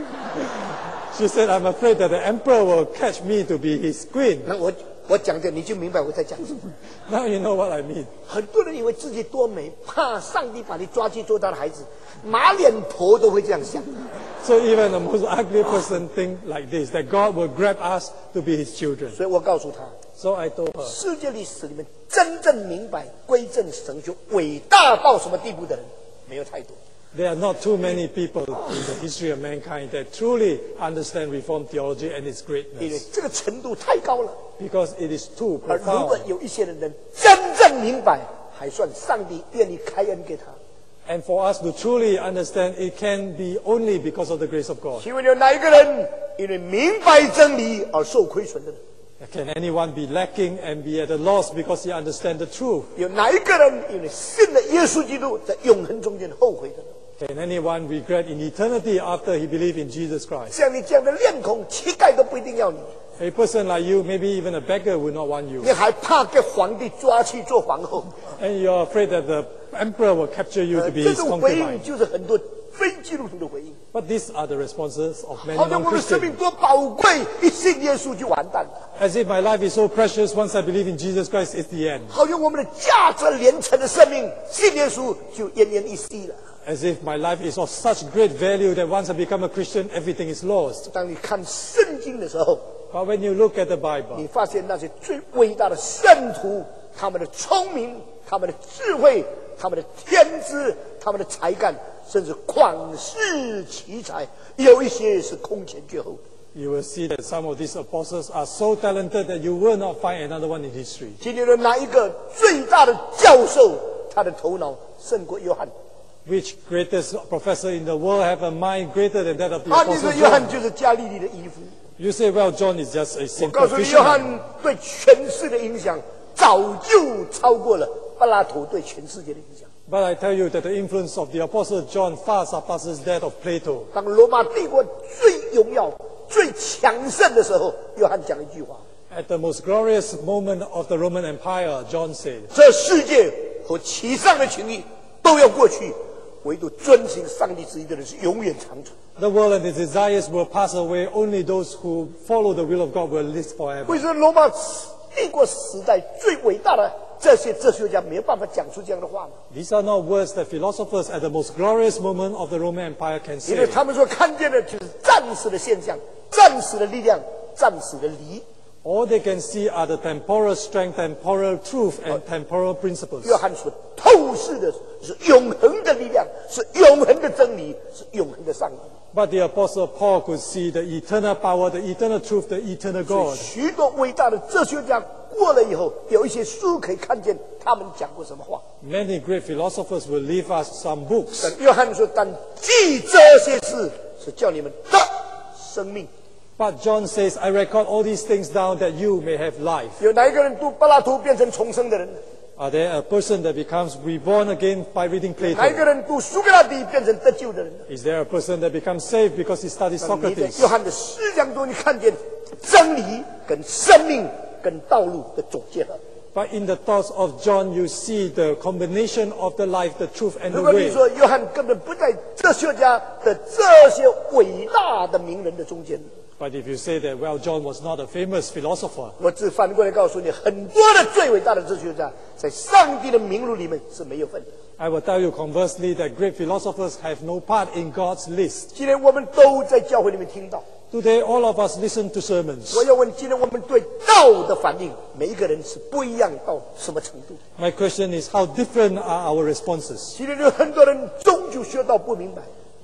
She said, I'm afraid that the emperor will catch me to be his queen. ” 那我我讲这你就明白我在讲什么。 Now you know what I mean. 很多人以为自己多美，怕上帝把你抓去做他的孩子，马脸婆都会这样想。 So even the most ugly person think like this, that God will grab us to be his children. 所以我告诉他， So I told her, 世界历史里面真正明白归正神学伟大到什么地步的人，没有太多。 there are not too many people in the history of mankind that truly understand Reformed theology and its 因为 greatness. 这个程度太高了。 Because it is too 而如果 profound. 有一些人能真正明白，还算上帝愿意开恩给他。 And for us to truly understand, it can be only because of the grace of God. 请问有哪一个人因为明白真理而受亏损的人？ Can anyone be lacking and be at a loss because he understands the truth? 有哪一个人因为信了耶稣基督在永恒中间后悔的人？ Can anyone regret in eternity after he believed in Jesus Christ? 像你这样的脸孔，乞丐都不一定要你， A person like you, maybe even a beggar would not want you. 你还怕被皇帝抓去做皇后？ And you're afraid that the emperor will capture you 呃 to be 这 his 种回 concubine. 应就是很多非基督徒的回应。 But these are the responses of many 好像我的生命 non-Christians. 多宝贵，一信耶稣就完蛋了。 As if my life is so precious, once I believe in Jesus Christ, it's the end. 好像我们的价值连城的生命，信耶稣就奄奄一息了。 As if my life is of such great value that once I become a Christian, everything is lost. 当你看圣经的时候， But when you look at the Bible, 你发现那些最伟大的圣徒，他们的聪明、他们的智慧、他们的天资、他们的才干，甚至旷世奇才，有一些是空前绝后。 you will see that some of these apostles are so talented that you will not find another one in history. 今天的哪一个最大的教授，他的头脑胜过约翰？ Which greatest professor in the world have a mind greater than that of the 啊，你 apostle 说约翰 John? 就是加利利的衣服。 You say, well, John is just a 我 simple 告诉你，约 fisherman. 翰对全世的影响，早就超过了柏拉图对全世界的影响。 But I tell you that the influence of the apostle John far surpasses that of Plato. 当罗马帝国最荣耀、最强盛的时候，约翰讲一句话： At the most glorious moment of the Roman Empire, John said, 这世界和其上的情欲都要过去，唯独遵行上帝旨意的人是永远长存。 the world and its desires will pass away, only those who follow the will of God will live forever. 为什么罗马帝国时代最伟大的这些哲学家没有办法讲出这样的话呢？ These are not words that philosophers at the most glorious moment of the Roman Empire can 因为 say. 他们所看见的就是暂时的现象、暂时的力量、暂时的理。 All they can see are the temporal strength, temporal truth, and temporal principles. 约翰所透视的是永恒的力量，是永恒的真理，是永恒的上帝。 But the apostle Paul could see the eternal power, the eternal truth, the eternal 所以 God. 许多伟大的哲学家过了以后，有一些书可以看见他们讲过什么话。 Many great philosophers will leave us some books. 但约翰说：“但记这些事，是叫你们得生命。” But John says, I record all these things down that you may have life. 有哪一个人读柏拉图变成重生的人？ Are there a person that becomes reborn again by reading 哪一 Plato? 个人读苏格拉底变成得救的人？ Is there a person that becomes saved because he studies 你在 Socrates? 约翰的思想中，你看见真理跟生命跟道路的总结合。 But in the thoughts of John, you see the combination of the life, the truth, and 如 the 果你 way. 说约翰根本不在哲学家的这些伟大的名人的中间， But if you say that, well, John was not a famous philosopher, 我只反过来告诉你，很多的最伟大的哲学家，在上帝的名录里面是没有份的。 I will tell you conversely that great philosophers have no part in God's list. 今天我们都在教会里面听到， Today, all of us listen to sermons. 我要问：今天我们对道的反应，每一个人是不一样到什么程度？ My question is, how different are our responses? 今天有很多人终究学道不明白，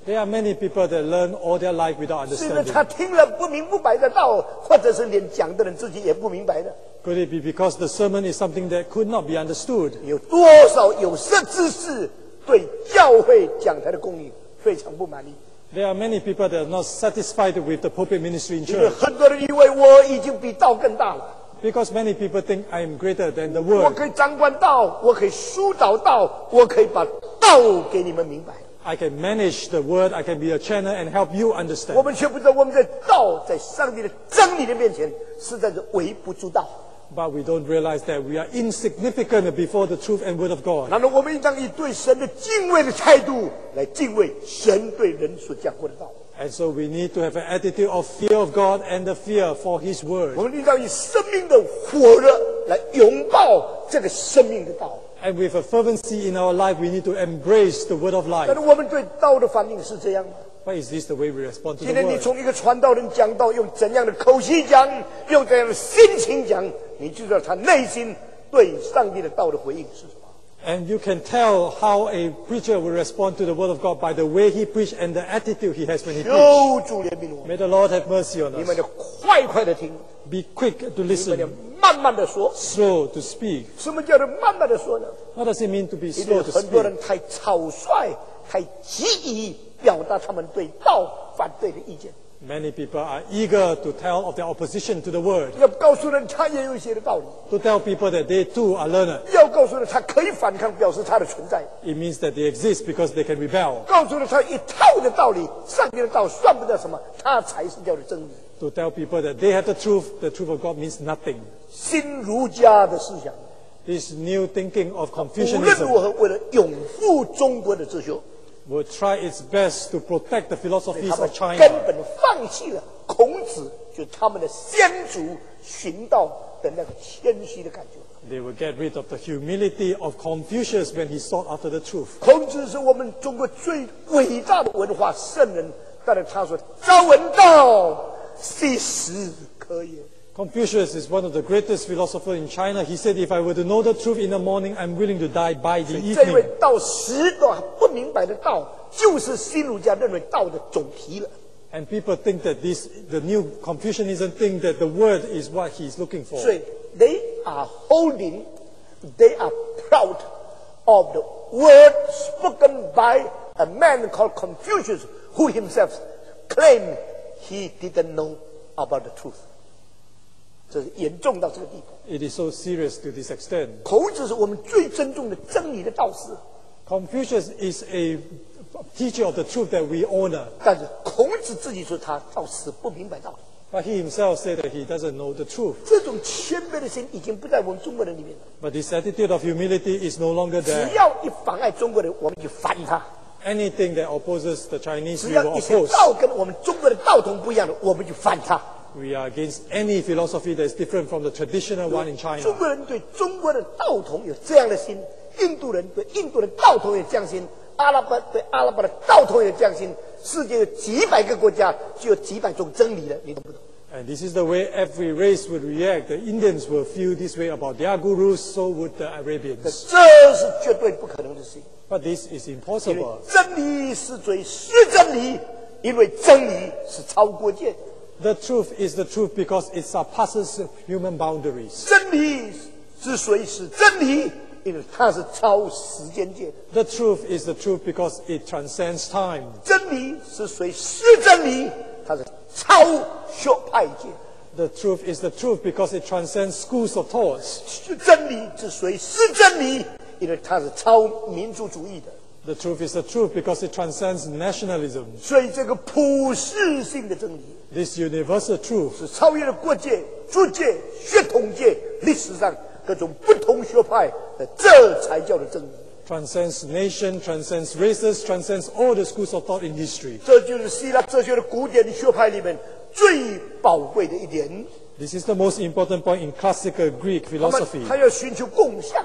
There are many people that learn all their life without 是的，他 understanding. 听了不明不白的道，或者是连讲的人自己也不明白的。 Could it be because the sermon is something that could not be understood? 有多少有识之士对教会讲台的供应非常不满意？ There are many people that are not satisfied with the pulpit ministry in 因为 church 很多人以为我已经比道更大了， because many people think I am greater than the 我 word. 可以掌管道，我可以疏导道，我可以把道给你们明白。 I can manage the word, I can be a channel and help you 我 understand. 们却不知道我们在道，在上帝的真理的面前，实在是微不足道。 But we don't realize that we are insignificant before the truth and word of God. 然后我们应当以对神的敬畏的态度来敬畏神对人所讲过的道。 And so we need to have an attitude of fear of God and the fear for His 我 word. 们应当以生命的火热来拥抱这个生命的道。 And with a fervency in our life, we need to embrace the word of 但 life. 是我们对道的反应是这样吗？ Why is this the way we respond to 今 the 天你 word? 从一个传道人讲道，用怎样的口气讲，用怎样的心情讲，你就知道他内心对上帝的道的回应是什么。 And you can tell how a preacher will respond to the word of God by the way he preached and the attitude he has when he 求 preached. 主怜悯我们， May the Lord have mercy on 你们 us. 要快快的听， Be quick to 你们要 listen, 慢慢的说。 slow to speak. 什么叫做慢慢的说呢？ What does it mean to be 因为 slow to 很多 speak? 人太草率，太急于表达他们对道反对的意见。 Many people are eager to tell of their opposition to the word, 要告诉人他也有一些的道理， to tell people that they too are learned. 要告诉人他可以反抗，表示他的存在。 It means that they exist because they can rebel. 告诉了他一套的道理，上帝的道算不得什么，他才是叫做真理。 To tell people that they have the truth, the truth of God means nothing. 新儒家的思想， This new thinking of 无论 Confucianism 如何，为了拥护中国的哲学， will try its best to protect the 他 philosophies 们 of 根 China. 本放弃了孔子，就是他们的先祖寻道的那个谦虚的感觉。 They will get rid of the humility of Confucius when he sought after the truth. 孔子是我们中国最伟大的文化圣人，但是他说：“朝闻道，夕死可也。” Confucius is one of the greatest philosophers in China. He said, if I were to know the truth in the morning, I'm willing to die by the 这位 evening. 到死都还不明白的道，就是新儒家认为道的总题了。 And people think that this, the new Confucianism think that the word is what he's looking for. 所以 they are holding, they are proud of the word spoken by a man called Confucius, who himself claimed he didn't know about the truth. 这是严重到这个地步。 It is so serious to this extent. 孔子是我们最尊重的真理的导师， Confucius is a teacher of the truth that we honor. 但是孔子自己说他到死不明白道理。 But he himself said that he doesn't know the truth. 这种谦卑的心已经不在我们中国人里面了。 But this attitude of humility is no longer 只 there. 要一妨碍中国人，我们就反他； Anything that opposes the Chinese, 只 we 要 will 一些 oppose. 道跟我们中国的道统不一样的，我们就反他。 We are against any philosophy that is different from the traditional one in 中 China. 国人对中国的道统有这样的心，印度人对印度的道统有这样心，阿拉伯对阿拉伯的道统有这样心。世界有几百个国家，就有几百种真理了，你懂不懂？ And this is the way every race would react. The Indians will feel this way about their gurus, so would the 这 Arabians. 这是绝对不可能的事情。 But this is 因为 impossible. 真理是最是真理，因为真理是超过界的。 The truth is the truth because it surpasses human boundaries. 真理之所以是真理，因为它是超时间界的。 The truth is the truth because it transcends time. 真理之所以是真理，它是超学派界。 The truth is the truth because it transcends schools of thoughts. 真理之所以是真理，因为它是超民族主义的。 The truth is the truth because it transcends nationalism. 所以这个普世性的真理 This universal truth 是超越了国界、族界、血统界、历史上各种不同学派的，这才叫做真理。 transcends nation, transcends races, transcends all the schools of thought in history. 这就是希腊哲学的古典学派里面最宝贵的一点。 This is the most important point in classical Greek 他们 philosophy. 他要寻求共享，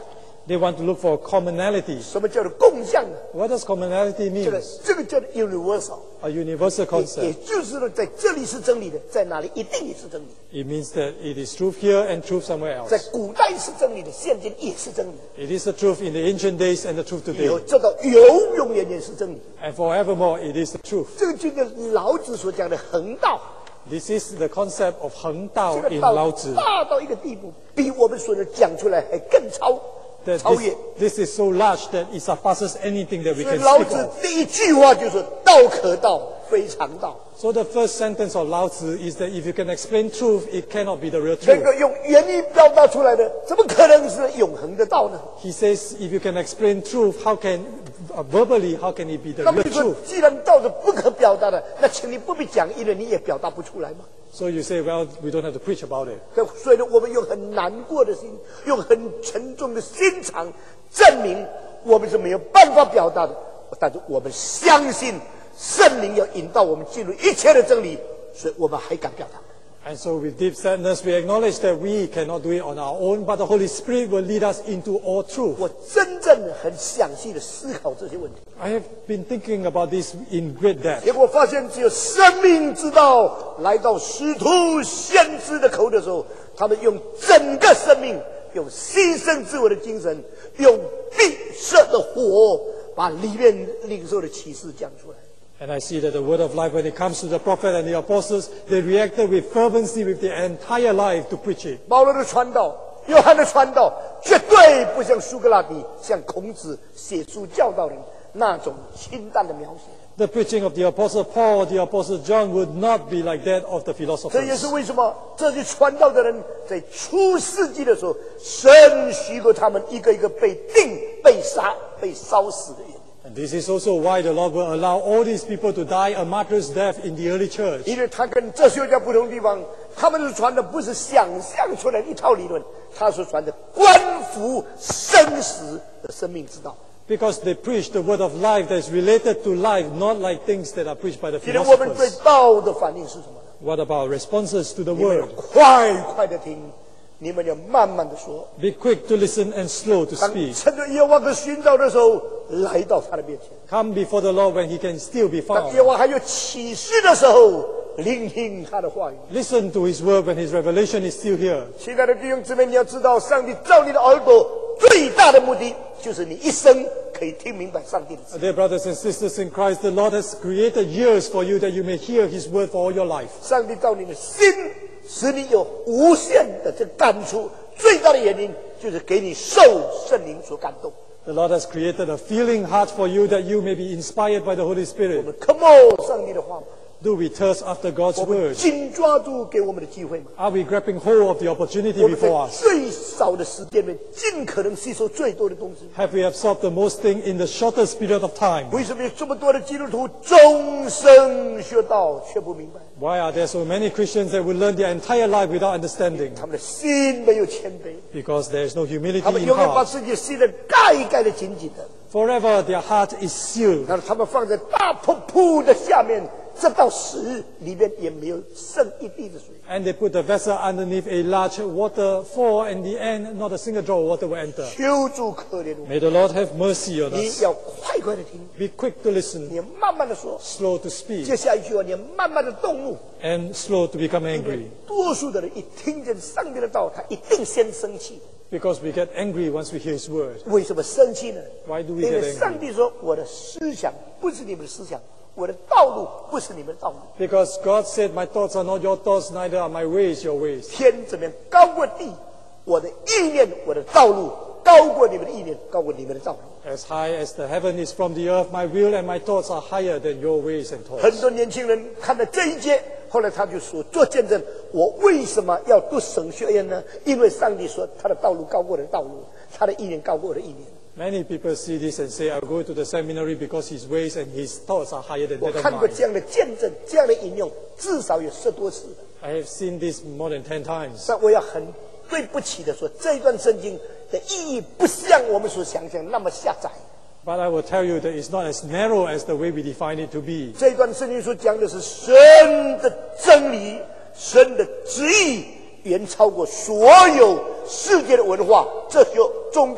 They want to look for commonalities. 什么叫做共相呢？ What does commonality 这个 mean? 这个叫做 universal， A universal 也 concept. 就是说，在这里是真理的，在哪里一定也是真理； It means that it is truth here and truth somewhere 在 else. 古代是真理的，现今也是真理； It is the truth in the ancient days and the truth 以后 today. 这到永永远远是真理。 And forevermore, it is the truth. 这个就跟老子所讲的恒道， This is the concept of 恒道这个 in 道 Lao Tzu. 大到一个地步，比我们所能讲出来还更超 That 超越。 this, this is so large that it surpasses anything that we 所以 can 老 speak 子 of. 第一句话就是“道可道，非常道 So the first sentence of Lao Tzu is that if you can explain truth, it cannot be the real ”。 这 truth. 个用言语表达出来的，怎么可能是永恒的道呢？ He says, if you can explain truth, how can, uh, verbally, how can it be the 那么 real 就说 truth?， 既然道是不可表达的，那请你不必讲，因为你也表达不出来嘛。 So you say, well, we don't have to preach about it. 所以呢，我们用很难过的心，用很沉重的心肠，证明我们是没有办法表达的。但是我们相信圣灵要引导我们进入一切的真理，所以我们还敢表达。 And so with deep sadness, we acknowledge that we cannot do it on our own, but the Holy Spirit will lead us into all truth. 我真正很详细的思考这些问题， I have been thinking about this in great depth. 结果发现只有生命之道来到使徒先知的口的时候，他们用整个生命，用牺牲自我的精神，用闭塞的火，把里面领受的启示讲出来。 And I see that the word of life, when it comes to the prophet and the apostles, they reacted with fervency with their entire life to preach it. 保罗的传道，约翰的传道，绝对不像苏格拉底、像孔子写书教导人那种清淡的描写。 The preaching of the apostle Paul, the apostle John would not be like that of the 这也是 philosophers. 为什么这些传道的人在初世纪的时候，神许过他们一个一个被定、被杀、被烧死的原因。 And this is also why the Lord will allow all these people to die a martyr's death in the early church. 因为他跟哲学家不同的地方，他们是传的不是想象出来的一套理论，他所传的关乎生死的生命之道。 Because they preach the word of life that is related to life, not like things that are preached by the 今天我们对 philosophers. 道的反应是什么呢？ What about responses to the 你们要 word? 快快的听，你们要慢慢的说。 Be quick to listen and slow to 当 speak. 趁着耶和华可寻找的时候，来到他的面前。 Come before the Lord when he can still be 当 found. 耶和华还有启示的时候，聆听他的话语。 Listen to his word when his revelation is still here. 亲爱的弟兄姊妹，你要知道，上帝造你的耳朵最大的目的，就是你一生可以听明白上帝的旨意。 Dear brothers and sisters in Christ, the Lord has created ears for you that you may hear his word for all your life. 上帝造你的心，使你有无限的这感触，最大的原因就是给你受圣灵所感动。 The Lord has created a feeling heart for you that you may be inspired by the Holy 我 Spirit. 们 come on 上帝的话吗？ Do we thirst after God's 我们 word? 紧抓住给我们的机会吗？ Are we grabbing hold of the opportunity 我们在 before us? 最少的时间内，尽可能吸收最多的东西。 Have we absorbed the most thing in the shortest period of time? 为什么有这么多的基督徒终生学道却不明白？ Why are there so many Christians that will learn their entire life without understanding? 他们的心没有谦卑， Because there is no humility 他们 in 永远把 heart. 自己的心的盖盖的紧紧的， Forever their heart is sealed. 然后他们放在大瀑布的下面，这道石里面也没有剩一滴的水。 And they put the vessel underneath a large waterfall, and in the end, not a single drop of water will enter. 求主可怜我， May the Lord have mercy on 你 us. 要快快的听， Be quick to listen, 你要慢慢的说。 slow to speak, 接下一句话，你要慢慢的动怒。 and slow to become 因为 angry. 多数的人一听见上帝的道，他一定先生气。 Because we get angry once we hear His word. 为什么生气呢？ Why do we 因 get 为上 angry? 帝说：“我的思想不是你们的思想，我的道路不是你们的道路。 Because God said, my thoughts are not your thoughts, neither are my ways your ways. 天怎么样高过地？我的意念，我的道路高过你们的意念，高过你们的道路。” As high as the heaven is from the earth, my will and my thoughts are higher than your ways and 很 thoughts. 多年轻人看了这一节，后来他就说做见证：我为什么要读神学院呢？因为上帝说他的道路高过我的道路，他的意念高过我的意念。 Many people see this and say, I'll go to the seminary because his ways and his thoughts are higher than 我 that 看 of 过 mine. 这样的见证，这样的引用，至少有十多次。 I have seen this more than ten times. 但我要很对不起的说，这一段圣经的意义不像我们所想象那么狭窄。 But I will tell you that it's not as narrow as the way we define it to be. 这一段圣经所讲的是神的真理，神的旨意远超过所有世界的文化、哲学、宗教，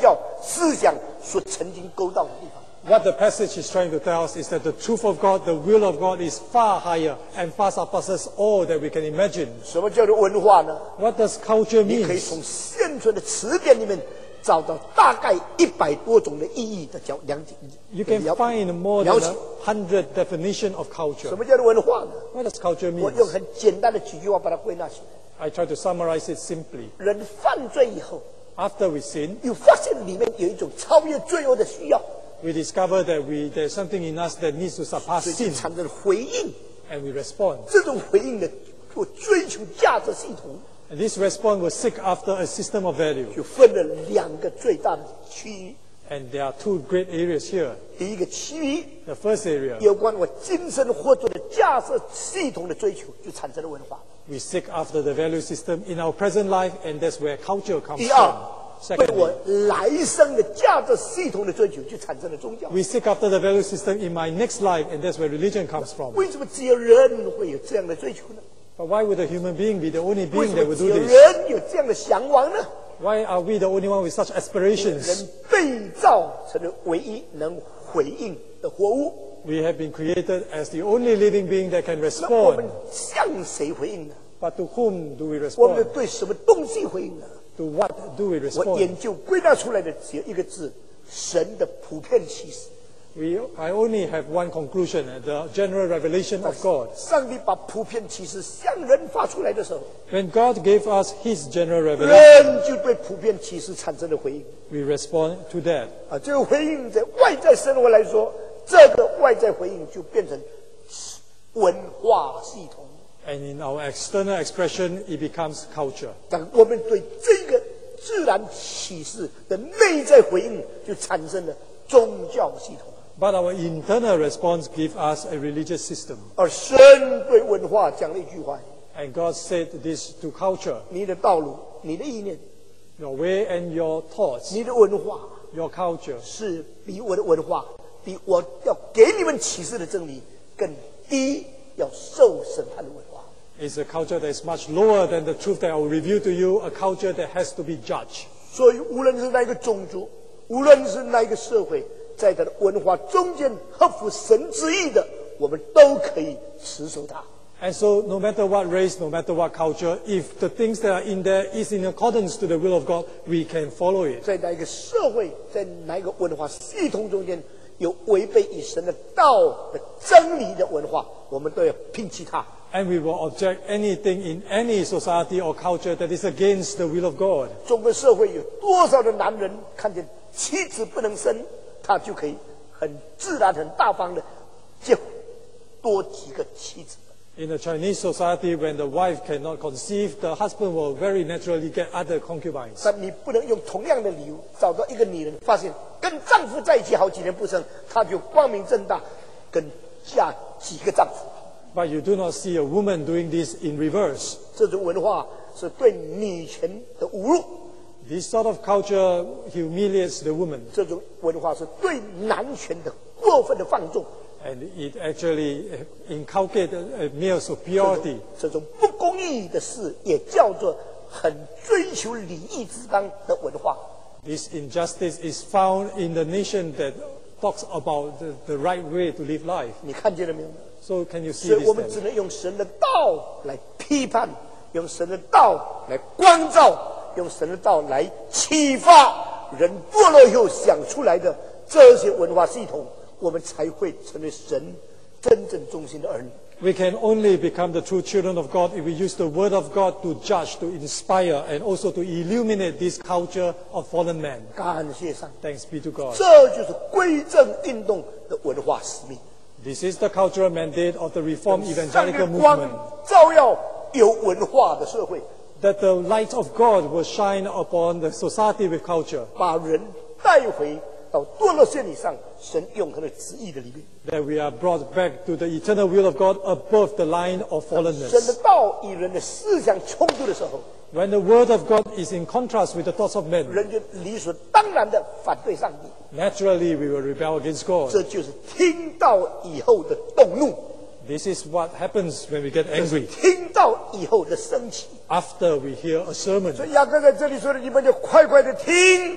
思想所曾经勾到的地方。 What the passage is trying to tell us is that the truth of God, the will of God is far higher and far surpasses all that we can imagine. 什么叫做文化呢？ What does culture 你可以 mean? 从现存的词典里面找到大概一百多种的意义的讲两解。 You can 了 find more 了 than 解 a hundred definition of 什 culture. 么叫做文化呢？ What does culture 我 mean? 用很简单的几句话把它归纳起来。 I try to summarize it simply. 人犯罪以后， After we sin, 又发现里面有一种超越罪恶的需要， we discover that we, there's something in us that needs to surpass 所以就 sin, 产生了回应。 and we respond. 这种回应呢，我追求价值系统， And this response will seek after a system of value. 就分了两个最大的区域。 And there are two great areas here. 第一个区域 The first area, 有关我今生活着的价值系统的追求，就产生了文化。 we seek after the value system in our present life, and that's where culture comes 第二 from.， 为我 Secondly, 来生的价值系统的追求，就产生了宗教。 we seek after the value system in my next life, and that's where religion comes from. 为什么只有人会有这样的追求呢？ But why would a human being be the only 为 being 什 that 么 would 只 do 有 this? 人有这样的向往呢？ Why are we the only one with such 人 aspirations? 被造成了唯一能回应的活物。 We have been created as the only living being that can 那我们 respond. 向谁回应呢？ But to whom do we 我们 respond? 对什么东西回应呢？ To what do we 我 respond? 研究归纳出来的只有一个字：神的普遍启示。 We, I only have one conclusion, the general revelation of God. 上帝把普遍启示向人发出来的时候， When God gave us His general revelation, 人就对普遍启示产生了回应。 we respond to that. 啊，这个回应在外在生活来说，这个外在回应就变成文化系统。 And in our external expression, it becomes culture. 但我们对这个自然启示的内在回应，就产生了宗教系统。 But our internal response gives us a religious system. 而神对文化讲了一句话： And God said this to culture: 你的道路、你的意念、 your way and your thoughts, 你的文化， your culture, 是比我的文化，比我要给你们启示的真理更低，要受审判的文化。 is a culture that is much lower than the truth that I will reveal to you, a culture that has to be judged. 所以，无论是哪一个种族，无论是哪一个社会，在它的文化中间合乎神之意的，我们都可以持守它。 And so, no matter what race, no matter what culture, if the things that are in there is in accordance to the will of God, we can follow it. 在哪一个社会，在哪一个文化系统中间有违背以神的道的真理的文化，我们都要摒弃它。 And we will object anything in any society or culture that is against the will of God. 中国社会有多少的男人看见妻子不能生，他就可以很自然、很大方的结多几个妻子。 In the Chinese society, when the wife cannot conceive, the husband will very naturally get other concubines. 但你不能用同样的理由找到一个女人，发现跟丈夫在一起好几年不生，她就光明正大跟嫁几个丈夫。 But you do not see a woman doing this in reverse. 这种文化是对女权的侮辱， This sort of culture humiliates the woman, 这种文化是对男权的过分的放纵， and it actually inculcates a male superiority. 这种不公义的事也叫做很追求礼义之邦的文化。 This injustice is found in the nation that talks about the, the right way to live life. 你看见了没有？ So can you see 所以 this 我们只 then? 能用神的道来批判，用神的道来光照，用神的道来启发人堕落以后想出来的这些文化系统，我们才会成为神真正忠心的儿女。 We can only become the true children of God if we use the word of God to judge, to inspire, and also to illuminate this culture of fallen man. 感谢上帝， Thanks be to God. 这就是归正运动的文化使命。 This is the cultural mandate of the Reform 上 evangelical 帝光 movement, 照耀有文化的社会， that the light of God will shine upon the society with culture, 把人带回到堕落线以上神永恒的旨意的里面。 that we are brought back to the eternal will of God above the line of 神的 fallenness. 道与人的思想冲突的时候， When the word of God is in contrast with the thoughts of men, 人就理所当然的反对上帝， naturally we will rebel against God. 这就是听到以后的动怒， This is what happens when we get 这是 angry, 听到以后的生气。 after we hear a sermon. 所以雅各在这里说的，你们就快快的听，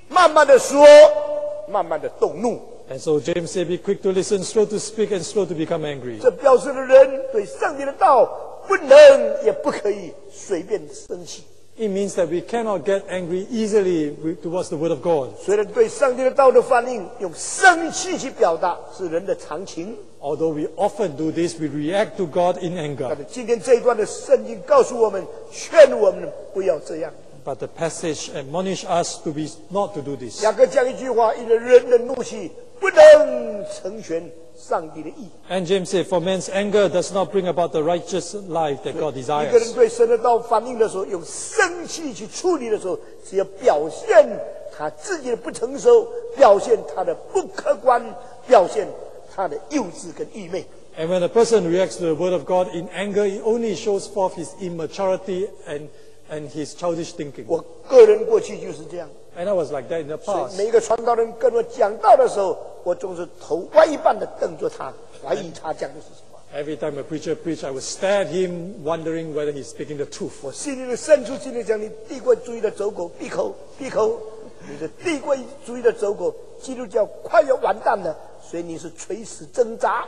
慢慢的说，慢慢的动怒。 And so James said, be quick to listen, slow to speak, and slow to become angry. 这表示了人对上帝的道不能也不可以随便生气。 It means that we cannot get angry easily with- towards the word of God. 虽然对上帝的道的反应用生气去表达是人的常情， Although we often do this, we react to God in 但 anger. 是今天这一段的圣经告诉我们，劝我们不要这样。 But the passage admonish us to be not to do this. 雅各讲一句话：因为人的怒气不能成全上帝的义。 And James said, for man's anger does not bring about the righteous life that God 一个人 desires. 对神的道反应的时候，用生气去处理的时候，只要表现他自己的不成熟，表现他的不客观，表现他的幼稚跟愚昧。 And when a person reacts to the word of God in anger, it only shows forth his immaturity and, and his childish thinking. 我个人过去就是这样， And I was like that in the 所以 past. 每一个传道人跟我讲道的时候，我总是头歪一半的瞪着他，怀疑他讲的是什么。 Every time a preacher preached, I would stare at him, wondering whether he's speaking the truth. 我心里的深处心里讲，你帝国主义的走狗，闭口闭口，你的帝国主义的走狗，基督教快要完蛋了，所以你是垂死挣扎。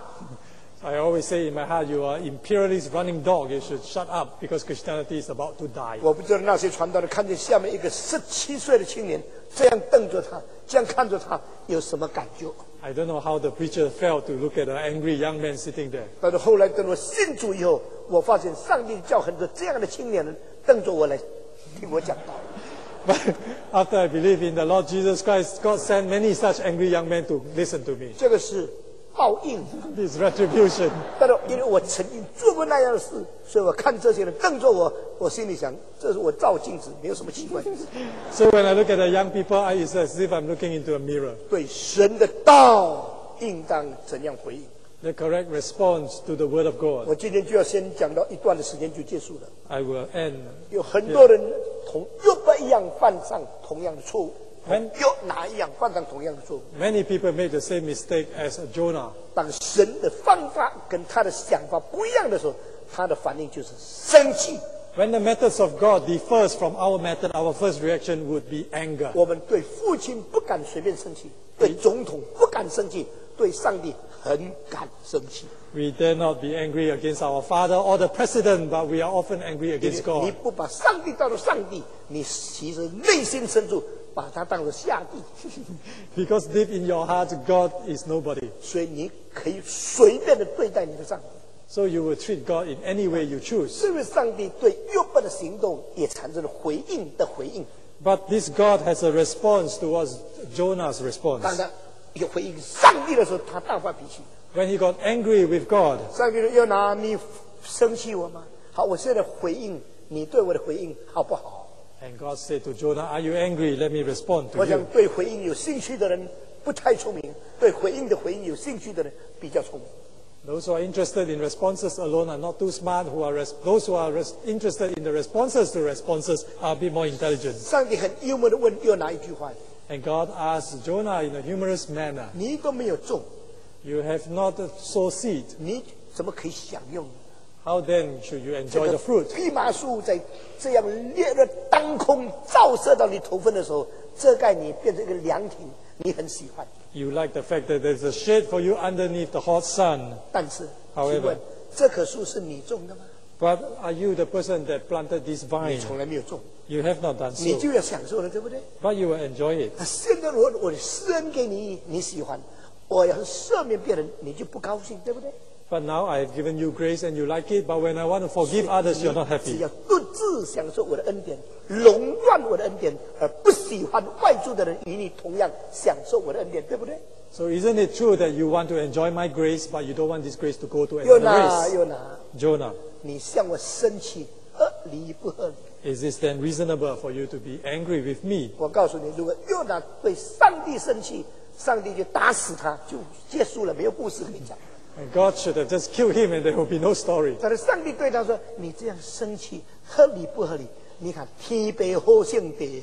I always say in my heart, you are imperialist running dog. You should shut up because Christianity is about to die. 我不知道那些传道的看见下面一个十七岁的青年这样瞪着他，这样看着他，有什么感觉？ I don't know how the preacher felt to look at an angry young man sitting there. 但是后来等我信主以后，我发现上帝叫很多这样的青年人瞪着我来听我讲道。 But after I believe in the Lord Jesus Christ, God sent many such angry young men to listen to me. 这个是报应。 This retribution. 但是因为我曾经做过那样的事，所以我看这些人瞪着我，我心里想，这是我照镜子，没有什么奇怪。 So when I look at the young people, I, it's as if I'm looking into a mirror. 对神的道应当怎样回应？ The correct response to the word of God. 我今天就要先讲到一段的时间就结束了。 I will end. 有很多人同约伯一样犯上同样的错误， When- 约拿一样犯上同样的错误。 Many people make the same mistake as Jonah. 当神的方法跟他的想法不一样的时候，他的反应就是生气。 When the methods of God differs from our method, our first reaction would be anger. 我们对父亲不敢随便生气，对总统不敢生气，对上帝很敢生气。 We dare not be angry against our father or the president, but we are often angry 因 against 为你 God. 不把上帝当作上帝，你其实内心深处把他当作下帝， Because deep in your heart, God is nobody. 所以你可以随便的对待你的上帝。 So you will treat God in any way you choose. 这位上帝对约伯的行动也产生了回应的回应。 But this God has a response towards Jonah's 当 response. 然，有回应上帝的时候，他大发脾气。 When he got angry with God, 上帝说：“约拿，你生气我吗？好，我现在回应你对我的回应好不好？ and God said to Jonah, are you angry? Let me respond 我 to 想 you. 对回应有兴趣的人不太聪明，对回应的回应有兴趣的人比较聪明。 Those who are interested in responses alone are not too smart. Who are res- those who are res- interested in the responses to responses are a bit more intelligent. 上帝很幽默的问约拿一句话 And God asked Jonah in a humorous manner, 你都没有种， you have not sown seed. 你怎么可以享用？ How then should you 这 enjoy 个 the fruit? 蓖麻树在这样烈日当空照射到你头分的时候，遮盖你变成一个凉亭，你很喜欢。 You like the fact that there's a shade for you underneath the hot sun. 但是， However 请问这棵树是你种的吗？ But are you the person that planted this 你 vine? 从来没有种， You have not done 你 so. 就要享受了，对不对？ But you will enjoy it. 那现在我我施恩给你，你喜欢；我要是赦免别人，你就不高兴，对不对？ But now I have given you grace and you like it, but when I want to forgive others, you're not 只 happy. 要独自享受我的恩典，垄断我的恩典，而不喜欢外住的人与你同样享受我的恩典，对不对？ So isn't it true that you want to enjoy my grace, but you don't want this grace to go to 又 another 拿 race? 又拿， Jonah, 你向我生气，合理不合理？ is this then reasonable for you to be angry with me? 我告诉你，如果又拿对上帝生气，上帝就打死他，就结束了，没有故事可以讲。 And God should have just killed him and there will be no story. 但是上帝对他说：“你这样生气，合理不合理？你看天地好性地。”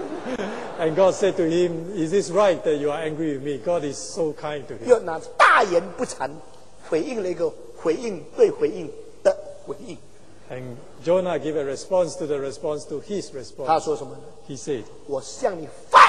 And God said to him, is this right that you are angry with me? God is so kind to him. 又拿大言不惭回应了一个回应对回应的回应。 And Jonah gave a response to the response to his 他 response. 说什么呢？ He said, 我向你发怒到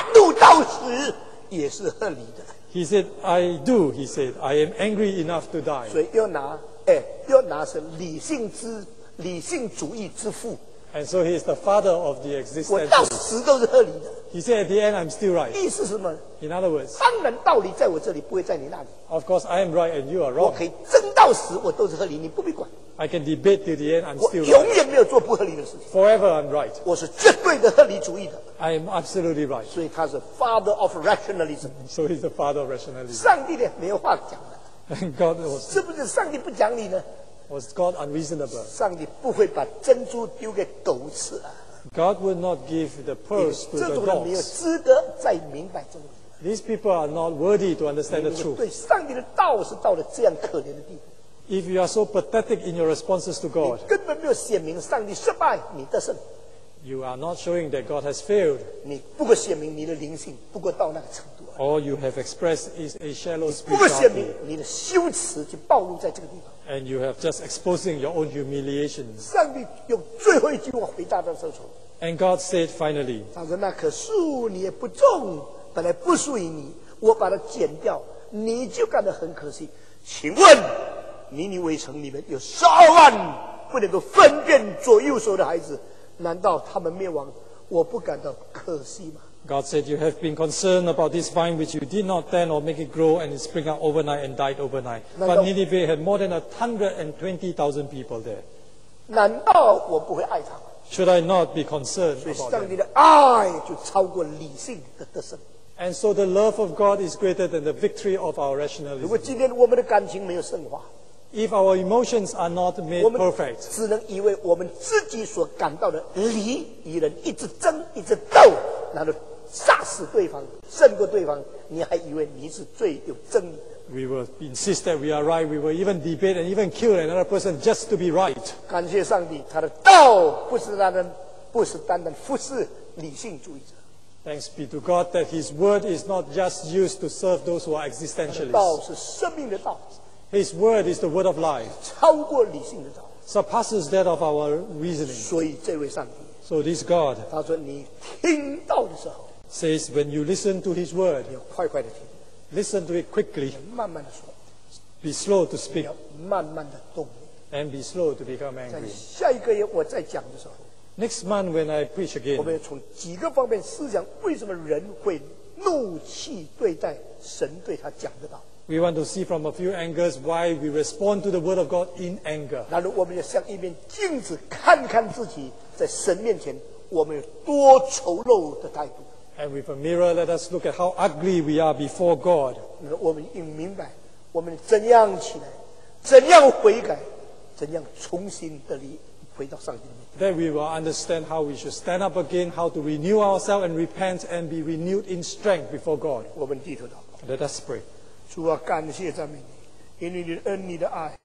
到死也是合理的。 He said, I do, he said, I am angry enough to die. 所以要拿，哎，要拿是理性之理性主义之父。 And so he is the father of the 我到 existentialist. 死都是合理的。 He said, at the end, I'm still right. 意思是什么？ In other words, 当然道理在我这里，不会在你那里。 of course, I am right and you are 我 wrong. 可以争到死，我都是合理，你不必管。 I can debate till the end, I'm 我 still 永 right. 远没有做不合理的事情， Forever, I'm right. 我是绝对的合理主义的。 I am absolutely right. 所以他是 Father of Rationalism。 So he's the father of rationalism. 上帝呢没有话讲了， And God was, 是不是？上帝不讲理呢？ was God unreasonable? 上帝不会把珍珠丢给狗吃啊！ God would not give the pearls to 这 the 种人没有 dogs. 资格再明白真理。 These people are not worthy to understand the truth. 对上帝的道是到了这样可怜的地步， If you are so pathetic in your responses to 你 God, 根本没有显明上帝失败，你得胜。 you are not showing that God has failed. 你不过显明你的灵性，不过到那个程度而已。 All you have expressed is a shallow 不过显明 spirituality. 你的羞耻就暴露在这个地方。 And you have just exposing your own humiliation. 上帝用最后一句话回答他说：“说 And God said finally, 他说那棵树你也不种，本来不属于你，我把它剪掉，你就感到很可惜。请问尼尼微城里面有十二万不能够分辨左右手的孩子，难道他们灭亡，我不感到可惜吗？” God said, you have been concerned about this vine which you did not tend or make it grow and it sprang up overnight and died overnight. But Nineveh had more than one hundred twenty thousand people there. 难道我不会爱他吗？ Should I not be concerned 所以 about 上帝 them? 的爱就超过理性的得胜。 And so the love of God is greater than the victory of our 如果 rationalism. 今天我们的感情没有升华， If our emotions are not made 我们 perfect, 只能以为我们自己所感到的理与人一直争，一直斗，然后杀死对方，胜过对方，你还以为你是最有真理的。 we will insist that we are right. We will even debate and even kill another person just to be right. 感谢上帝，他的道不是让人，不是单单服侍理性主义者， Thanks be to God that His word is not just used to serve those who are 他的 existentialists. 道是生命的道， His word is the word of life, 超过理性的道。 surpasses that of our reasoning. 所以这位上帝， So this God 他说你听到的时候， says, when you listen to His word, 你要快快的听， listen to it quickly, 慢慢的说， be slow to 你 speak, 要慢慢的动。 and be slow to become 在 angry. 下一个月我再讲的时候， Next month when I preach 我们 again, 要从几个方面思想，为什么人会怒气对待神对他讲的道？ we want to see from a few angles why we respond to the word of God in anger. 然后我们要像一面镜子，看看自己在神面前我们有多丑陋的态度。 And with a mirror, let us look at how ugly we are before God. 那我们应明白，我们怎样起来，怎样悔改，怎样重新的离回到上帝的面前。 Then we will understand how we should stand up again, how to renew ourselves and repent and be renewed in strength before God. 我们低头祷告， Let us pray. 主啊，感谢赞美你，因为你的恩、你的爱。